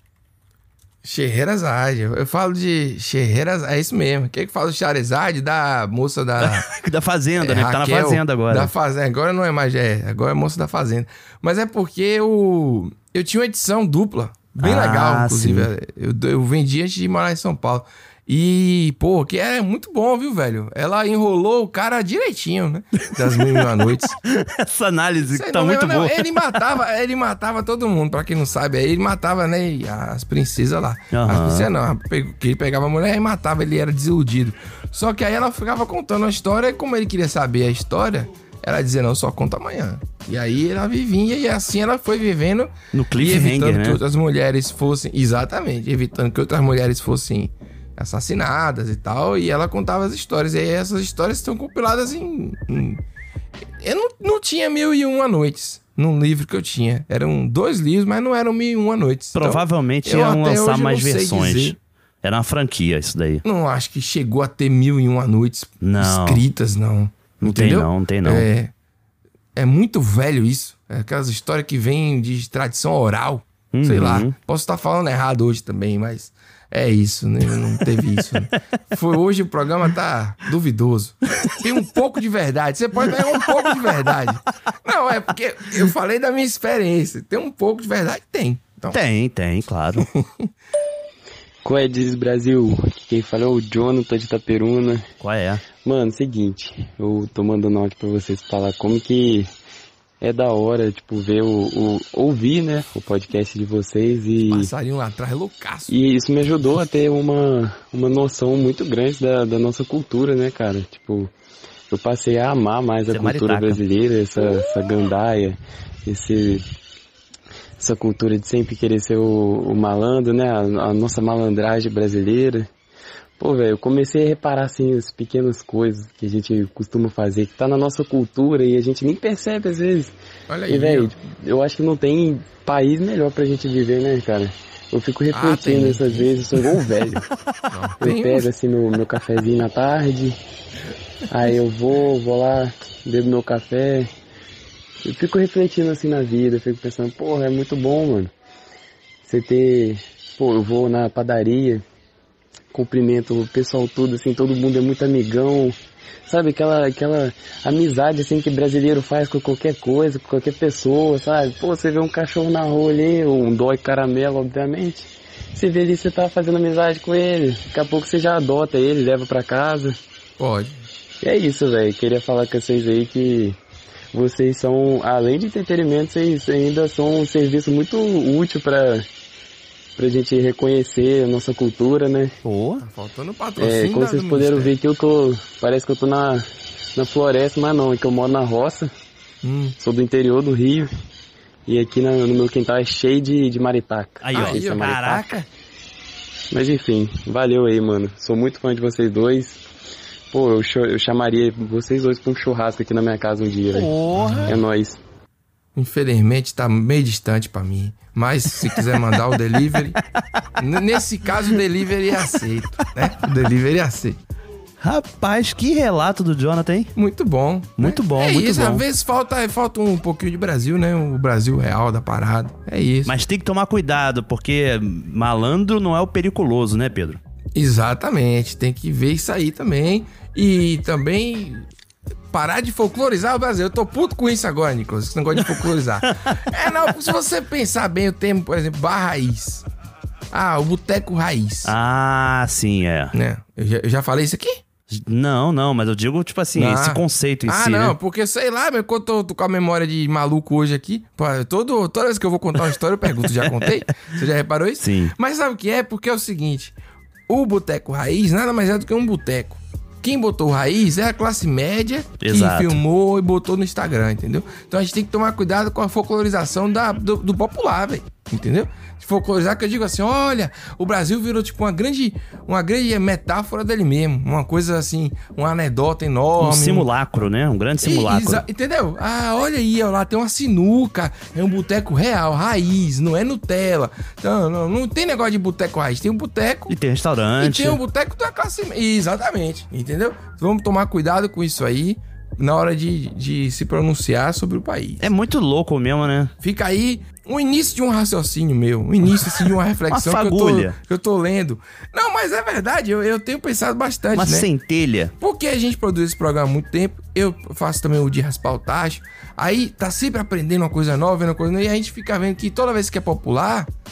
Scheherazade. Eu falo de Scheherazade. É isso mesmo. Quem que fala de Charizard? Da moça da... Da Fazenda, né? Que tá na Raquel, Fazenda agora. Da Fazenda. Agora não é mais, é. Agora é moça da Fazenda. Mas é porque eu, eu tinha uma edição dupla. Bem Ah, legal, inclusive. sim. Eu, eu vendi antes de morar em São Paulo. E, pô, que é muito bom, viu, velho? Ela enrolou o cara direitinho, né? Das Mil e Uma Noites. Essa análise Sei tá não, muito não, boa. Ele matava, ele matava todo mundo, pra quem não sabe. Aí ele matava, né, as princesas lá. Aham. As princesas não, que ele pegava a mulher e matava, ele era desiludido. Só que aí ela ficava contando a história, e como ele queria saber a história, ela dizia, não, só conta amanhã. E aí ela vivia, e assim ela foi vivendo. No cliffhanger, e evitando né? que outras mulheres fossem... Exatamente, evitando que outras mulheres fossem assassinadas e tal. E ela contava as histórias. E aí essas histórias estão compiladas em... em... Eu não, não tinha Mil e Uma Noites num livro que eu tinha. Eram dois livros, mas não eram Mil e Uma Noites. Provavelmente então, iam até lançar hoje mais não sei versões. dizer. Era uma franquia isso daí. Não acho que chegou a ter Mil e Uma Noites Não. escritas, não. Não tem Entendeu? não, não tem não. É, é muito velho isso. É aquelas histórias que vêm de tradição oral. Uhum. Sei lá. Posso estar falando errado hoje também, mas é isso, né? Não teve isso. Né? Foi, hoje o programa tá duvidoso. Tem um pouco de verdade. Você pode pegar um pouco de verdade. Não, é porque eu falei da minha experiência. Tem um pouco de verdade? Tem. Então... Tem, tem, claro. Qual é, Diz Brasil? Quem fala é o Jonathan de Itaperuna. Qual é? Mano, seguinte, eu tô mandando áudio pra vocês falar como que é da hora, tipo, ver o, o ouvir, né, o podcast de vocês e... Passarinho lá atrás, loucaço. E isso me ajudou a ter uma, uma noção muito grande da, da nossa cultura, né, cara? Tipo, eu passei a amar mais Você a cultura maritaca. brasileira, essa, essa gandaia, esse... essa cultura de sempre querer ser o, o malandro, né? A, a nossa malandragem brasileira. Pô, velho, eu comecei a reparar, assim, as pequenas coisas que a gente costuma fazer, que tá na nossa cultura e a gente nem percebe às vezes. Olha aí, e, velho, ó. eu acho que não tem país melhor pra gente viver, né, cara? Eu fico refletindo tem. essas vezes, eu sou igual um velho. Eu tem. pego, assim, meu, meu cafezinho na tarde, aí eu vou, vou lá, bebo meu café. Eu fico refletindo assim na vida, eu fico pensando, porra, é muito bom, mano. Você ter... Pô, eu vou na padaria, cumprimento o pessoal todo, assim, todo mundo é muito amigão. Sabe, aquela, aquela amizade, assim, que brasileiro faz com qualquer coisa, com qualquer pessoa, sabe? Pô, você vê um cachorro na rua ali, um dói caramelo, obviamente. Você vê ali, você tá fazendo amizade com ele. Daqui a pouco você já adota ele, leva pra casa. Pode. E é isso, velho. Queria falar com vocês aí que... Vocês são, além de entretenimento, vocês ainda são um serviço muito útil pra, pra gente reconhecer a nossa cultura, né? Pô. Tá faltando patrocínio. É, como da- vocês do puderam Ministério. ver que eu tô, parece que eu tô na, na floresta, mas não, é que eu moro na roça, Hum. sou do interior do Rio, e aqui na- no meu quintal é cheio de, de maritaca. Aí, ó. Não sei se é maritaca. Caraca. Mas enfim, valeu aí, mano. Sou muito fã de vocês dois. Pô, eu, cho- eu chamaria vocês dois pra um churrasco aqui na minha casa um dia, velho. Porra. É nóis. Infelizmente tá meio distante pra mim. Mas se quiser mandar o delivery... n- nesse caso o delivery é aceito, né? O delivery é aceito. Rapaz, que relato do Jonathan, hein? Muito bom. Muito bom, é muito isso, bom. às vezes falta, falta um pouquinho de Brasil, né? O Brasil real da parada. É isso. Mas tem que tomar cuidado, porque malandro não é o periculoso, né, Pedro? Exatamente, tem que ver isso aí também. E também parar de folclorizar o Brasil. Eu tô puto com isso agora, Nicolas, esse negócio de folclorizar. É, não, se você pensar bem o termo, por exemplo, bar raiz. Ah, o boteco raiz. Ah, sim, é. Né? Eu já, eu já falei isso aqui? Não, não, mas eu digo, tipo assim, Ah. esse conceito em ah, si, não, né? porque sei lá, mas quando eu tô, tô com a memória de maluco hoje aqui, pô, todo, toda vez que eu vou contar uma história eu pergunto, já contei? Você já reparou isso? Sim. Mas sabe o que é? Porque é o seguinte, o boteco raiz nada mais é do que um boteco. Quem botou raiz é a classe média que Exato. filmou e botou no Instagram, entendeu? Então a gente tem que tomar cuidado com a folclorização da, do, do popular, velho, entendeu? Folclorizar que eu digo assim, olha, o Brasil virou tipo uma grande, uma grande metáfora dele mesmo, uma coisa assim, uma anedota enorme. Um simulacro, né? Um grande simulacro. Exa- entendeu? Ah, olha aí, ó, lá tem uma sinuca, é um boteco real, raiz, não é Nutella. Não, não, não tem negócio de boteco raiz, tem um boteco E tem restaurante. e tem um boteco da classe média. Exatamente, entendeu? Vamos tomar cuidado com isso aí na hora de, de se pronunciar sobre o país. É muito louco mesmo, né? Fica aí um início de um raciocínio meu, um início assim, de uma reflexão Uma que, eu tô, fagulha. que eu tô lendo. Não, mas é verdade, eu, eu tenho pensado bastante, Uma né? centelha. Porque a gente produz esse programa há muito tempo, eu faço também o de raspar o tacho, aí tá sempre aprendendo uma coisa nova, vendo uma coisa nova, e a gente fica vendo que toda vez que é popular,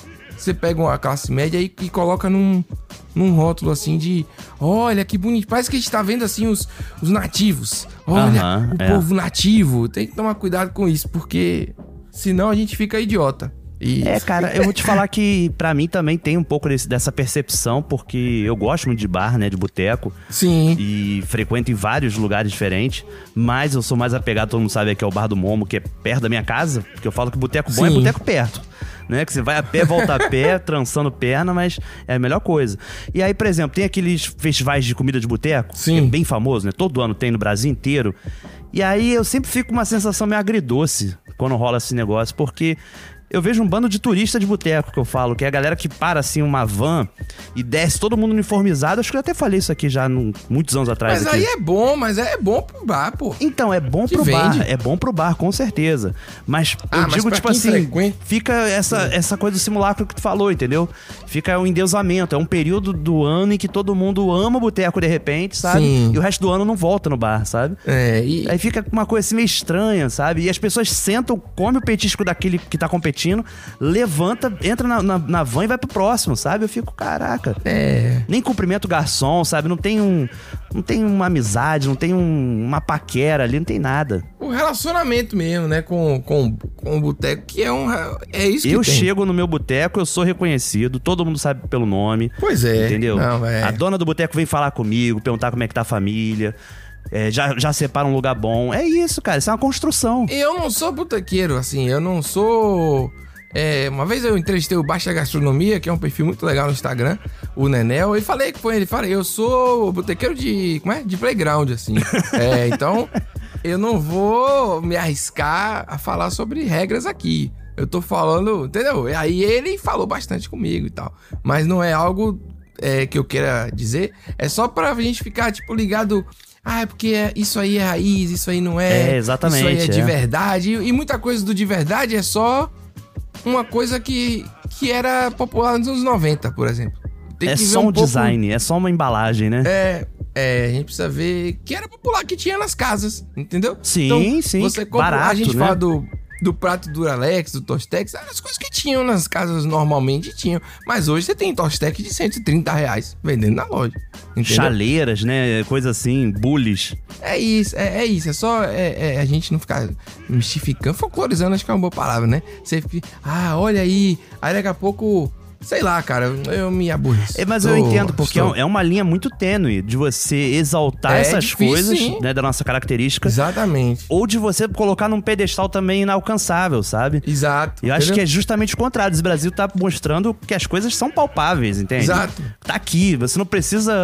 você pega uma classe média e, e coloca num, num rótulo assim de... Olha, que bonito. Parece que a gente tá vendo assim os, os nativos. Olha, Aham, o é. povo nativo. Tem que tomar cuidado com isso, porque senão a gente fica idiota. E... É, cara, eu vou te falar que pra mim também tem um pouco desse, dessa percepção, porque eu gosto muito de bar, né, de boteco. Sim. E frequento em vários lugares diferentes, mas eu sou mais apegado, todo mundo sabe aqui, é o Bar do Momo, que é perto da minha casa, porque eu falo que boteco bom Sim. é boteco perto. Né, que você vai a pé, volta a pé, trançando perna, mas é a melhor coisa. E aí, por exemplo, tem aqueles festivais de comida de boteco, que é bem famoso, né? Todo ano tem no Brasil inteiro. E aí eu sempre fico com uma sensação meio agridoce quando rola esse negócio, porque eu vejo um bando de turista de boteco, que eu falo, que é a galera que para assim uma van e desce todo mundo uniformizado. Acho que eu até falei isso aqui já num, muitos anos atrás. Mas aqui. aí é bom, mas é bom pro bar, pô. Então, é bom Que pro vende. bar, é bom pro bar, com certeza. Mas Ah, eu mas digo, pra tipo quem assim, frequenta- fica essa, essa coisa do simulacro que tu falou, entendeu? Fica um endeusamento, é um período do ano em que todo mundo ama o boteco de repente, sabe? Sim. E o resto do ano não volta no bar, sabe? É, e... Aí fica uma coisa assim meio estranha, sabe? E as pessoas sentam, come o petisco daquele que tá competindo, levanta, entra na, na, na van e vai pro próximo, sabe? Eu fico, caraca. É. Nem cumprimento o garçom, sabe? Não tem um... Não tem uma amizade, não tem um, uma paquera ali, não tem nada. O relacionamento mesmo, né, com, com, com o boteco, que é um... É isso que Eu tem. chego no meu boteco, eu sou reconhecido, todo mundo sabe pelo nome. Pois é. Entendeu? Não, é. A dona do boteco vem falar comigo, perguntar como é que tá a família. É, já, já separa um lugar bom. É isso, cara, isso é uma construção. Eu não sou botequeiro, assim, eu não sou... É, uma vez eu entrevistei o Baixa Gastronomia, que é um perfil muito legal no Instagram, o Nenel, e falei com ele, falei, eu sou botequeiro de, como é? De playground, assim. É, então, eu não vou me arriscar a falar sobre regras aqui. Eu tô falando, entendeu? E aí ele falou bastante comigo e tal. Mas não é algo é, que eu queira dizer, é só pra gente ficar, tipo, ligado... Ah, é porque é, isso aí é raiz, isso aí não é... É, exatamente, Isso aí é, é. de verdade. E, e muita coisa do de verdade é só... uma coisa que, que era popular nos anos noventa, por exemplo. Tem É que ver só um, pouco- design, é só uma embalagem, né? É, é, a gente precisa ver que era popular, que tinha nas casas, entendeu? Sim, Então, sim, Você compra, barato, a gente né? fala do, do prato Duralex, do Tostex, eram as coisas que tinham nas casas normalmente tinham. Mas hoje você tem Tostex de cento e trinta reais vendendo na loja. Entendeu? Chaleiras, né? Coisa assim, bullies. É isso, é, é isso, é só é, é, a gente não ficar mistificando, folclorizando, acho que é uma boa palavra, né? Você fica, ah, olha aí, aí daqui a pouco, sei lá, cara, eu me aborreço. É, mas Tô- eu entendo, porque estou- é uma linha muito tênue de você exaltar É essas difícil, coisas, sim. né, da nossa característica. Exatamente. Ou de você colocar num pedestal também inalcançável, sabe? Exato. E eu acho entendeu? que é justamente o contrário. Esse Brasil tá mostrando que as coisas são palpáveis, entende? Exato. Tá aqui. Você não precisa,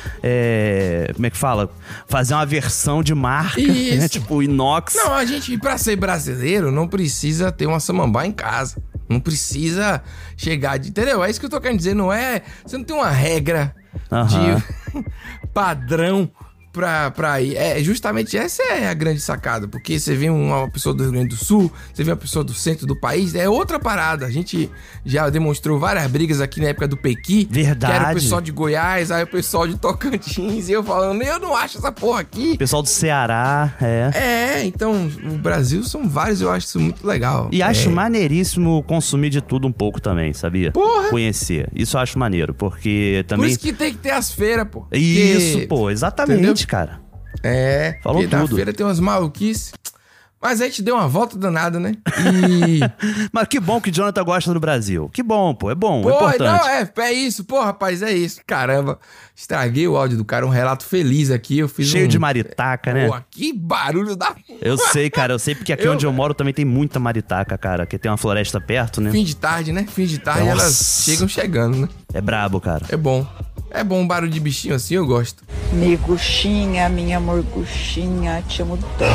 é, como é que fala? Fazer uma versão de marca, Isso. né? Tipo inox. Não, a gente, pra ser brasileiro, não precisa ter uma samambá em casa. Não precisa chegar de... Entendeu? É isso que eu tô querendo dizer. Não é... Você não tem uma regra Aham. de padrão pra, pra ir. É, justamente essa é a grande sacada. Porque você vê uma pessoa do Rio Grande do Sul, você vê uma pessoa do centro do país, é outra parada. A gente já demonstrou várias brigas aqui na época do Pequi. Verdade. Que era o pessoal de Goiás, aí o pessoal de Tocantins. E eu falando, eu não acho essa porra aqui. Pessoal do Ceará, é. É, então, o Brasil são vários, eu acho isso muito legal. E acho é. maneiríssimo consumir de tudo um pouco também, sabia? Porra! Conhecer. Isso eu acho maneiro, porque Por também... isso que tem que ter as feiras, pô. Isso, Porque- pô, exatamente, Entendeu? cara. É, Falou porque tudo. na feira tem umas maluquices. Mas a gente deu uma volta danada, né? E... Mas que bom que Jonathan gosta do Brasil. Que bom, pô, é bom, é Porra, importante. não, é, é isso, pô, rapaz, é isso. Caramba, estraguei o áudio do cara, um relato feliz aqui. Eu fiz Cheio um... de maritaca, né? Pô, que barulho da... Eu sei, cara, eu sei porque aqui Eu- onde eu moro também tem muita maritaca, cara, que tem uma floresta perto, né? Fim de tarde, né? Fim de tarde, Nossa. elas chegam chegando, né? É brabo, cara. É bom. É bom um barulho de bichinho assim, eu gosto. Miguxinha, minha morguxinha, te amo tanto.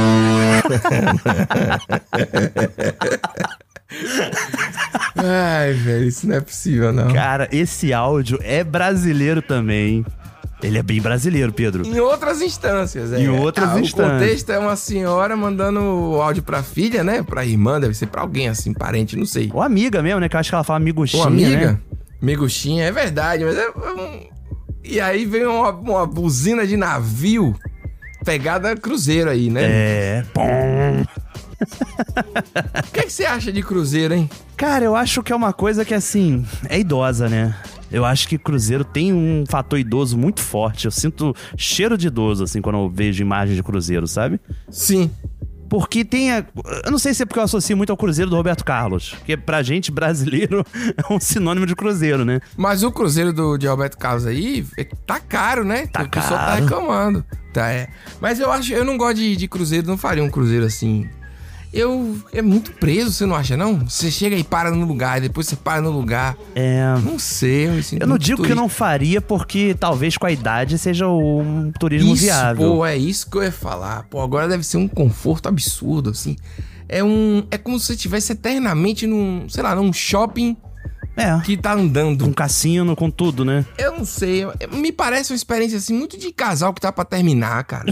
Ai, velho, isso não é possível, não. Cara, esse áudio é brasileiro também. Ele é bem brasileiro, Pedro. Em outras instâncias, é. Em outras Ah, instâncias. O contexto é uma senhora mandando o áudio pra filha, né? Pra irmã, deve ser pra alguém assim, parente, não sei. Ou amiga mesmo, né? Que eu acho que ela fala miguxinha, Uma amiga? né? Miguxinha, é verdade, mas é... é um- E aí vem uma, uma buzina de navio pegada cruzeiro aí, né? É, bom. O que, é que você acha de cruzeiro, hein? Cara, eu acho que é uma coisa que, assim, é idosa, né? Eu acho que cruzeiro tem um fator idoso muito forte. Eu sinto cheiro de idoso, assim, quando eu vejo imagens de cruzeiro, sabe? Sim. Porque tem a... Eu não sei se é porque eu associo muito ao cruzeiro do Roberto Carlos. Porque pra gente, brasileiro, é um sinônimo de cruzeiro, né? Mas o cruzeiro do, de Roberto Carlos aí tá caro, né? Tá o pessoal caro. tá reclamando. Tá, é. Mas eu acho... Eu não gosto de, de cruzeiro. Não faria um cruzeiro assim... Eu... É muito preso, você não acha, não? Você chega e para no lugar, e depois você para no lugar. É... Não sei, eu me sinto Eu não muito digo turista. que eu não faria, porque talvez com a idade seja um turismo Isso, viável. pô, é isso que eu ia falar. Pô, agora deve ser um conforto absurdo, assim. É um... É como se você estivesse eternamente num... Sei lá, num shopping... É. Que tá andando. Com cassino, com tudo, né? Eu não sei. Me parece uma experiência, assim, muito de casal que tá pra terminar, cara.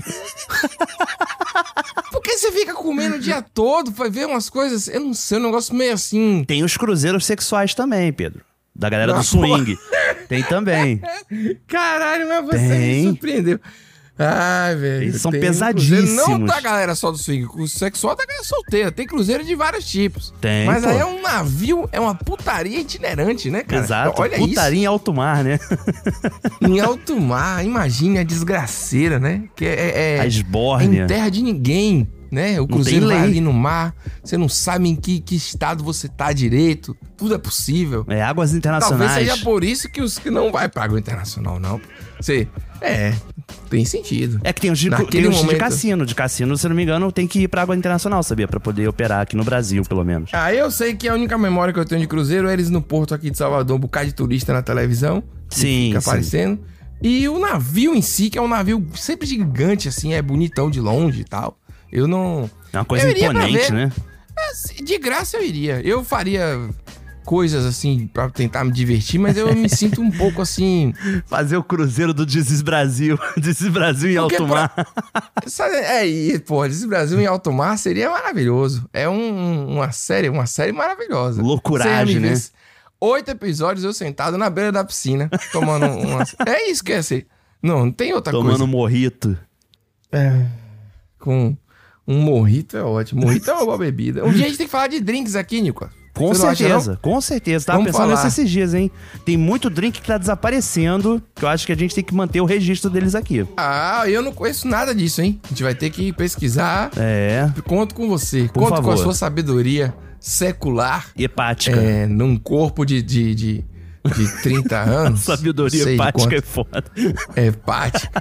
Porque você fica comendo o dia todo, vai ver umas coisas... Eu não sei, um negócio meio assim... Tem os cruzeiros sexuais também, Pedro. Da galera Não, do swing. Tem também. Caralho, mas você Tem. me surpreendeu. Ai, velho. Eles são tem pesadíssimos. Cruzeiro, não da galera só do swing, o sexual da galera solteira. Tem cruzeiro de vários tipos. Tem, Mas pô. aí é um navio, é uma putaria itinerante, né, cara? Exato. Olha Putaria em alto mar, né? isso. Em alto mar, imagine a desgraceira, né? Que é, é, A esbórnia. é em terra de ninguém, né? O Não cruzeiro tem vai lei. ali no mar, você não sabe em que, que estado você tá direito. Tudo é possível. É, águas internacionais. Talvez seja por isso que os que não vai pra água internacional, não. Você, é, tem sentido. É que tem os, de, Naquele tem os de momento- cassino. De cassino, se não me engano, tem que ir pra água internacional, sabia? Pra poder operar aqui no Brasil, pelo menos. Ah, eu sei que a única memória que eu tenho de cruzeiro é eles no porto aqui de Salvador, um bocado de turista na televisão. que Sim, Fica sim. aparecendo. E o navio em si, que é um navio sempre gigante, assim, é bonitão de longe e tal. Eu não... É uma coisa eu iria pra imponente, ver. né? É, se- de graça eu iria. Eu faria coisas assim pra tentar me divertir, mas eu me sinto um pouco assim... Fazer o cruzeiro do Dizes Brasil. Dizes Brasil em Porque alto pra- mar. Sabe, é, e, pô, esse Brasil em alto mar seria maravilhoso. É um- uma série, uma série maravilhosa. Loucuragem, Você ia me ver né? Oito episódios eu sentado na beira da piscina, tomando uma... É isso que ia ser. Não, não tem outra Tomando coisa. morrito. É, com um morrito é ótimo. Morrito é uma boa bebida. Um dia a gente tem que falar de drinks aqui, Nico. Com Você não acha, certeza, não? com certeza. Tava Vamos pensando falar. nisso esses dias, hein? Tem muito drink que tá desaparecendo, que eu acho que a gente tem que manter o registro deles aqui. Ah, eu não conheço nada disso, hein? A gente vai ter que pesquisar. É. Conto com você. Por Conto com a favor. sua sabedoria secular. Hepática. É, num corpo de, de, de, de trinta anos. Sabedoria sei de hepática é quanto. foda. É hepática.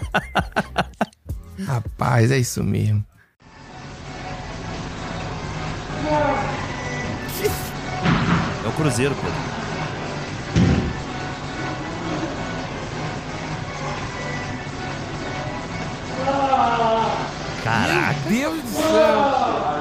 Rapaz, é isso mesmo. É o cruzeiro, Pedro. Caraca. Meu Deus do céu.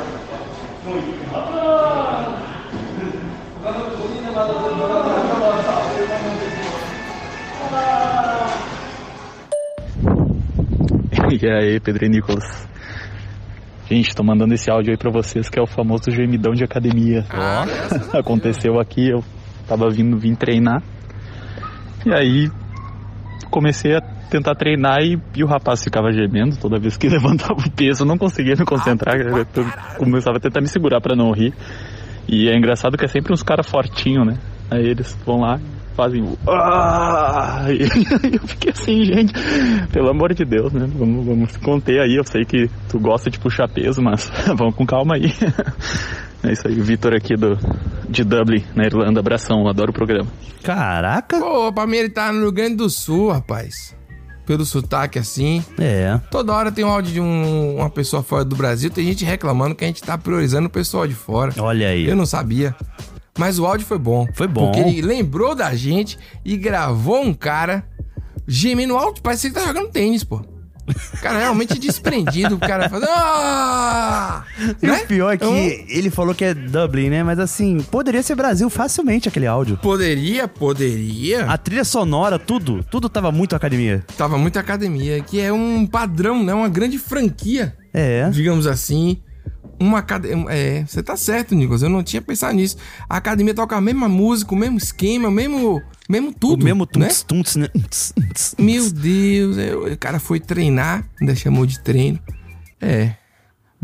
E aí, Pedro e Nicolas? Gente, tô mandando esse áudio aí pra vocês, que é o famoso gemidão de academia. Ó. Aconteceu aqui, eu tava vindo vir treinar. E aí, comecei a tentar treinar e, e o rapaz ficava gemendo toda vez que levantava o peso. Eu não conseguia me concentrar, eu, eu começava a tentar me segurar pra não rir. E é engraçado que é sempre uns caras fortinhos, né? Aí eles vão lá, fazem o... Ah! E eu fiquei assim, gente, pelo amor de Deus, né? Vamos, vamos se conter aí. Eu sei que tu gosta de puxar peso, mas vamos com calma aí. É isso aí, o Vitor aqui do, de Dublin, na Irlanda. Abração, adoro o programa. Caraca. Pô, pra mim ele tá no Rio Grande do Sul, rapaz. Pelo sotaque assim. É. Toda hora tem um áudio de um- uma pessoa fora do Brasil. Tem gente reclamando que a gente tá priorizando o pessoal de fora. Olha aí. Eu não sabia. Mas o áudio foi bom. Foi bom. Porque ele lembrou da gente e gravou um cara gemendo alto. Parece que ele tá jogando tênis, pô. O cara realmente desprendido. O cara faz... Ah! E Né? o pior é que Então, ele falou que é Dublin, né? Mas assim, poderia ser Brasil facilmente aquele áudio. Poderia, poderia. A trilha sonora, tudo, tudo tava muito academia. Tava muita academia, que é um padrão, né? Uma grande franquia. É. Digamos assim. Uma academia. É, você tá certo, Nicolas. Eu não tinha pensado nisso. A academia toca a mesma música, o mesmo esquema, o mesmo, mesmo tudo. O mesmo né? tunts, tunts, né? Tunts, tunts. Meu Deus, é, o cara foi treinar, ainda chamou de treino. É. Bom,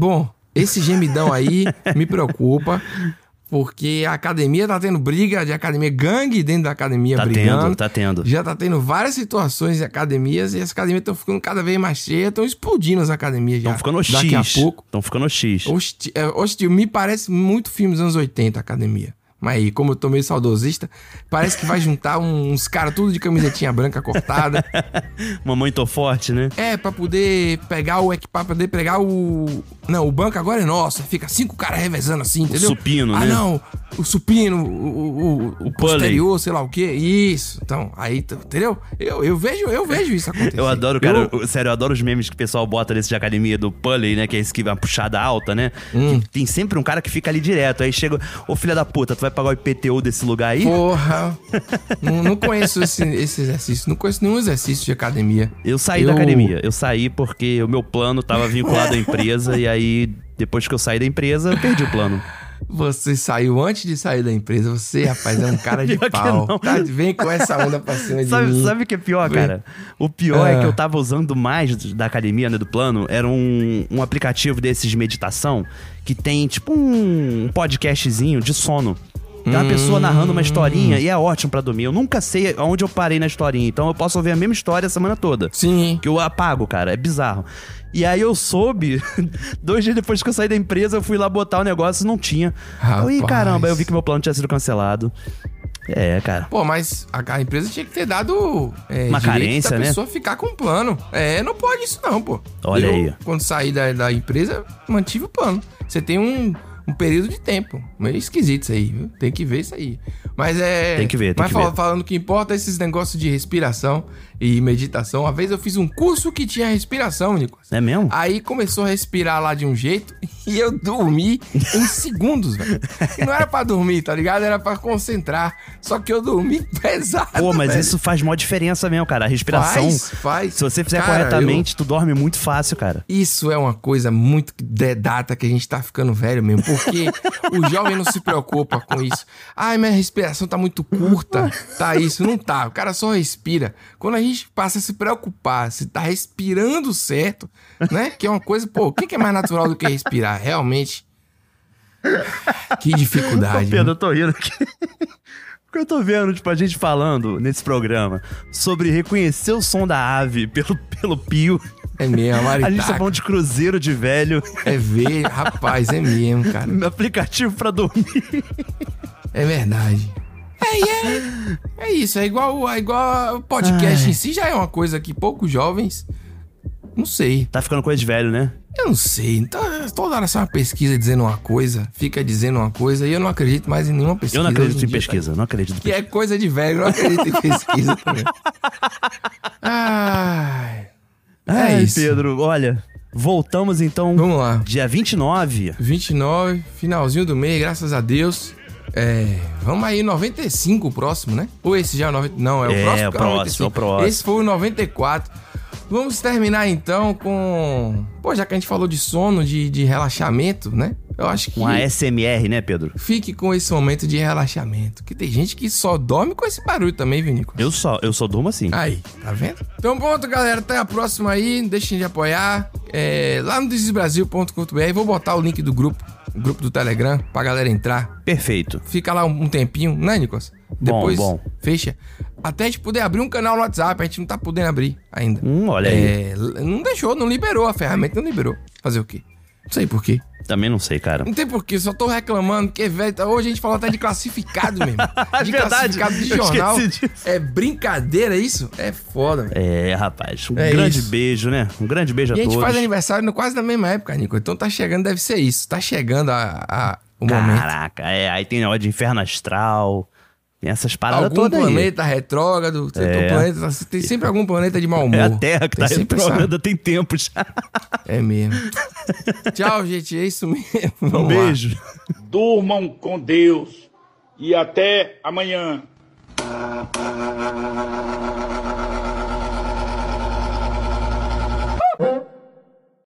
esse gemidão aí me preocupa, porque a academia tá tendo briga de academia, gangue dentro da academia Tá brigando. tendo, tá tendo. Já tá tendo várias situações em academias e as academias estão ficando cada vez mais cheias, estão explodindo as academias já. Estão ficando X. Daqui a pouco. Estão ficando X. Hostil, é, hostil, me parece muito filme dos anos oitenta a academia. Mas aí, como eu tô meio saudosista, parece que vai juntar um, uns caras tudo de camisetinha branca cortada. Mamãe tô forte, né? É, pra poder pegar o equipar, pra poder pegar o... Não, o banco agora é nosso. Fica cinco caras revezando assim, entendeu? O supino, ah, né? Ah, não. O supino, o, o, o, o posterior, sei lá o quê. Isso. Então, aí, entendeu? Eu, eu, vejo, eu vejo isso acontecer. Eu adoro, cara. Eu... Eu, sério, eu adoro os memes que o pessoal bota nesse de academia do pulley, né? Que é esse que vai uma puxada alta, né? Hum. Que tem sempre um cara que fica ali direto. Aí chega, ô filha da puta, tu vai pagar o I P T U desse lugar aí? Porra. não, não conheço esse, esse exercício. Não conheço nenhum exercício de academia. Eu saí eu... da academia. Eu saí porque o meu plano tava vinculado à empresa. E aí, depois que eu saí da empresa, eu perdi o plano. Você saiu antes de sair da empresa. Você, rapaz, é um cara de pau. Tá, vem com essa onda pra cima de sabe, mim. Sabe o que é pior, vem. cara? O pior ah. é que eu tava usando mais da academia, né, do plano. Era um, um aplicativo desses de meditação que tem tipo um podcastzinho de sono. Tem uma hum. pessoa narrando uma historinha e é ótimo pra dormir. Eu nunca sei aonde eu parei na historinha. Então eu posso ouvir a mesma história a semana toda. Sim. Que eu apago, cara. É bizarro. E aí eu soube, dois dias depois que eu saí da empresa, eu fui lá botar o negócio e não tinha. Rapaz. Aí, caramba, eu vi que meu plano tinha sido cancelado. É, cara. Pô, mas a, a empresa tinha que ter dado é, uma carência, da né? pessoa ficar com o plano. É, não pode isso não, pô. Olha eu, aí. Quando saí da, da empresa, mantive o plano. Você tem um... um período de tempo. Meio esquisito isso aí, viu? Tem que ver isso aí. Mas é... Tem que ver, tem mas que fal- ver. falando que importa esses negócios de respiração e meditação. Uma vez eu fiz um curso que tinha respiração, Nicolas. É mesmo? Aí começou a respirar lá de um jeito e eu dormi em segundos, velho. E não era pra dormir, tá ligado? Era pra concentrar. Só que eu dormi pesado, Pô, mas velho. isso faz mó diferença mesmo, cara. A respiração, Faz, faz. se você fizer Cara, corretamente, eu... tu dorme muito fácil, cara. Isso é uma coisa muito de data que a gente tá ficando velho mesmo, porque o jovem não se preocupa com isso. Ai, minha respiração tá muito curta, tá isso. Não tá, o cara só respira. Quando a gente passa a se preocupar se tá respirando certo, né? Que é uma coisa, pô, o que que é mais natural do que respirar? Realmente, que dificuldade. Ô, Pedro, né? eu tô rindo aqui. Porque eu tô vendo, tipo, a gente falando nesse programa sobre reconhecer o som da ave pelo, pelo pio. É mesmo, a A gente tá falando de cruzeiro de velho. É ver, rapaz, é mesmo, cara. Aplicativo pra dormir. É verdade. É, é, é isso, é igual, é igual o podcast Ai. em si, já é uma coisa que poucos jovens, não sei. Tá ficando coisa de velho, né? Eu não sei, então, toda hora sai uma pesquisa dizendo uma coisa, fica dizendo uma coisa, e eu não acredito mais em nenhuma pesquisa. Eu não acredito em dia, pesquisa, tá? não acredito em Que pesquisa. é coisa de velho, eu não acredito em pesquisa também. Ai, Ai, é isso. Pedro, olha, voltamos então. Vamos lá. Dia vinte e nove. vinte e nove, finalzinho do mês, graças a Deus. É, vamos aí, noventa e cinco o próximo, né? Ou esse já é o noventa... Não, é o É, próximo. o que próximo, noventa e cinco. é o próximo. Esse foi o noventa e quatro. Vamos terminar então com... Pô, já que a gente falou de sono, de, de relaxamento, né? Eu acho que... Um A S M R, né, Pedro? Fique com esse momento de relaxamento. Que tem gente que só dorme com esse barulho também, viu, Nicolas? Eu só, eu só durmo assim. Aí, tá vendo? Então pronto, galera. Até a próxima aí. Não deixem de apoiar. É, lá no desbrasil ponto com ponto b r vou botar o link do grupo. O grupo do Telegram, pra galera entrar. Perfeito. Fica lá um, um tempinho, né, Nicolas? Depois bom. fecha. Até a gente poder abrir um canal no WhatsApp. A gente não tá podendo abrir ainda. Hum, olha aí. É, não deixou, não liberou. A ferramenta não liberou. Fazer o quê? Não sei por quê. Também não sei, cara. Não tem porquê, só tô reclamando, porque, velho, hoje a gente falou até de classificado mesmo. De Verdade, classificado de eu jornal. esqueci disso. É brincadeira isso? É foda, velho. É, rapaz. Um É grande isso. beijo, né? Um grande beijo a, E a gente todos. faz aniversário no quase na mesma época, Nico. Então tá chegando, deve ser isso. Tá chegando a, a, o momento. Caraca, é. Aí tem negócio de inferno astral. Tem essas paradas Algum todas aí. planeta retrógrado. É. Planeta, tem sempre algum planeta de mau humor. É a Terra que Tem tá sempre retrógrada, essa- tem tempo já. É mesmo. Tchau, gente. É isso mesmo. Um Vamos lá. beijo. Durmam com Deus e até amanhã.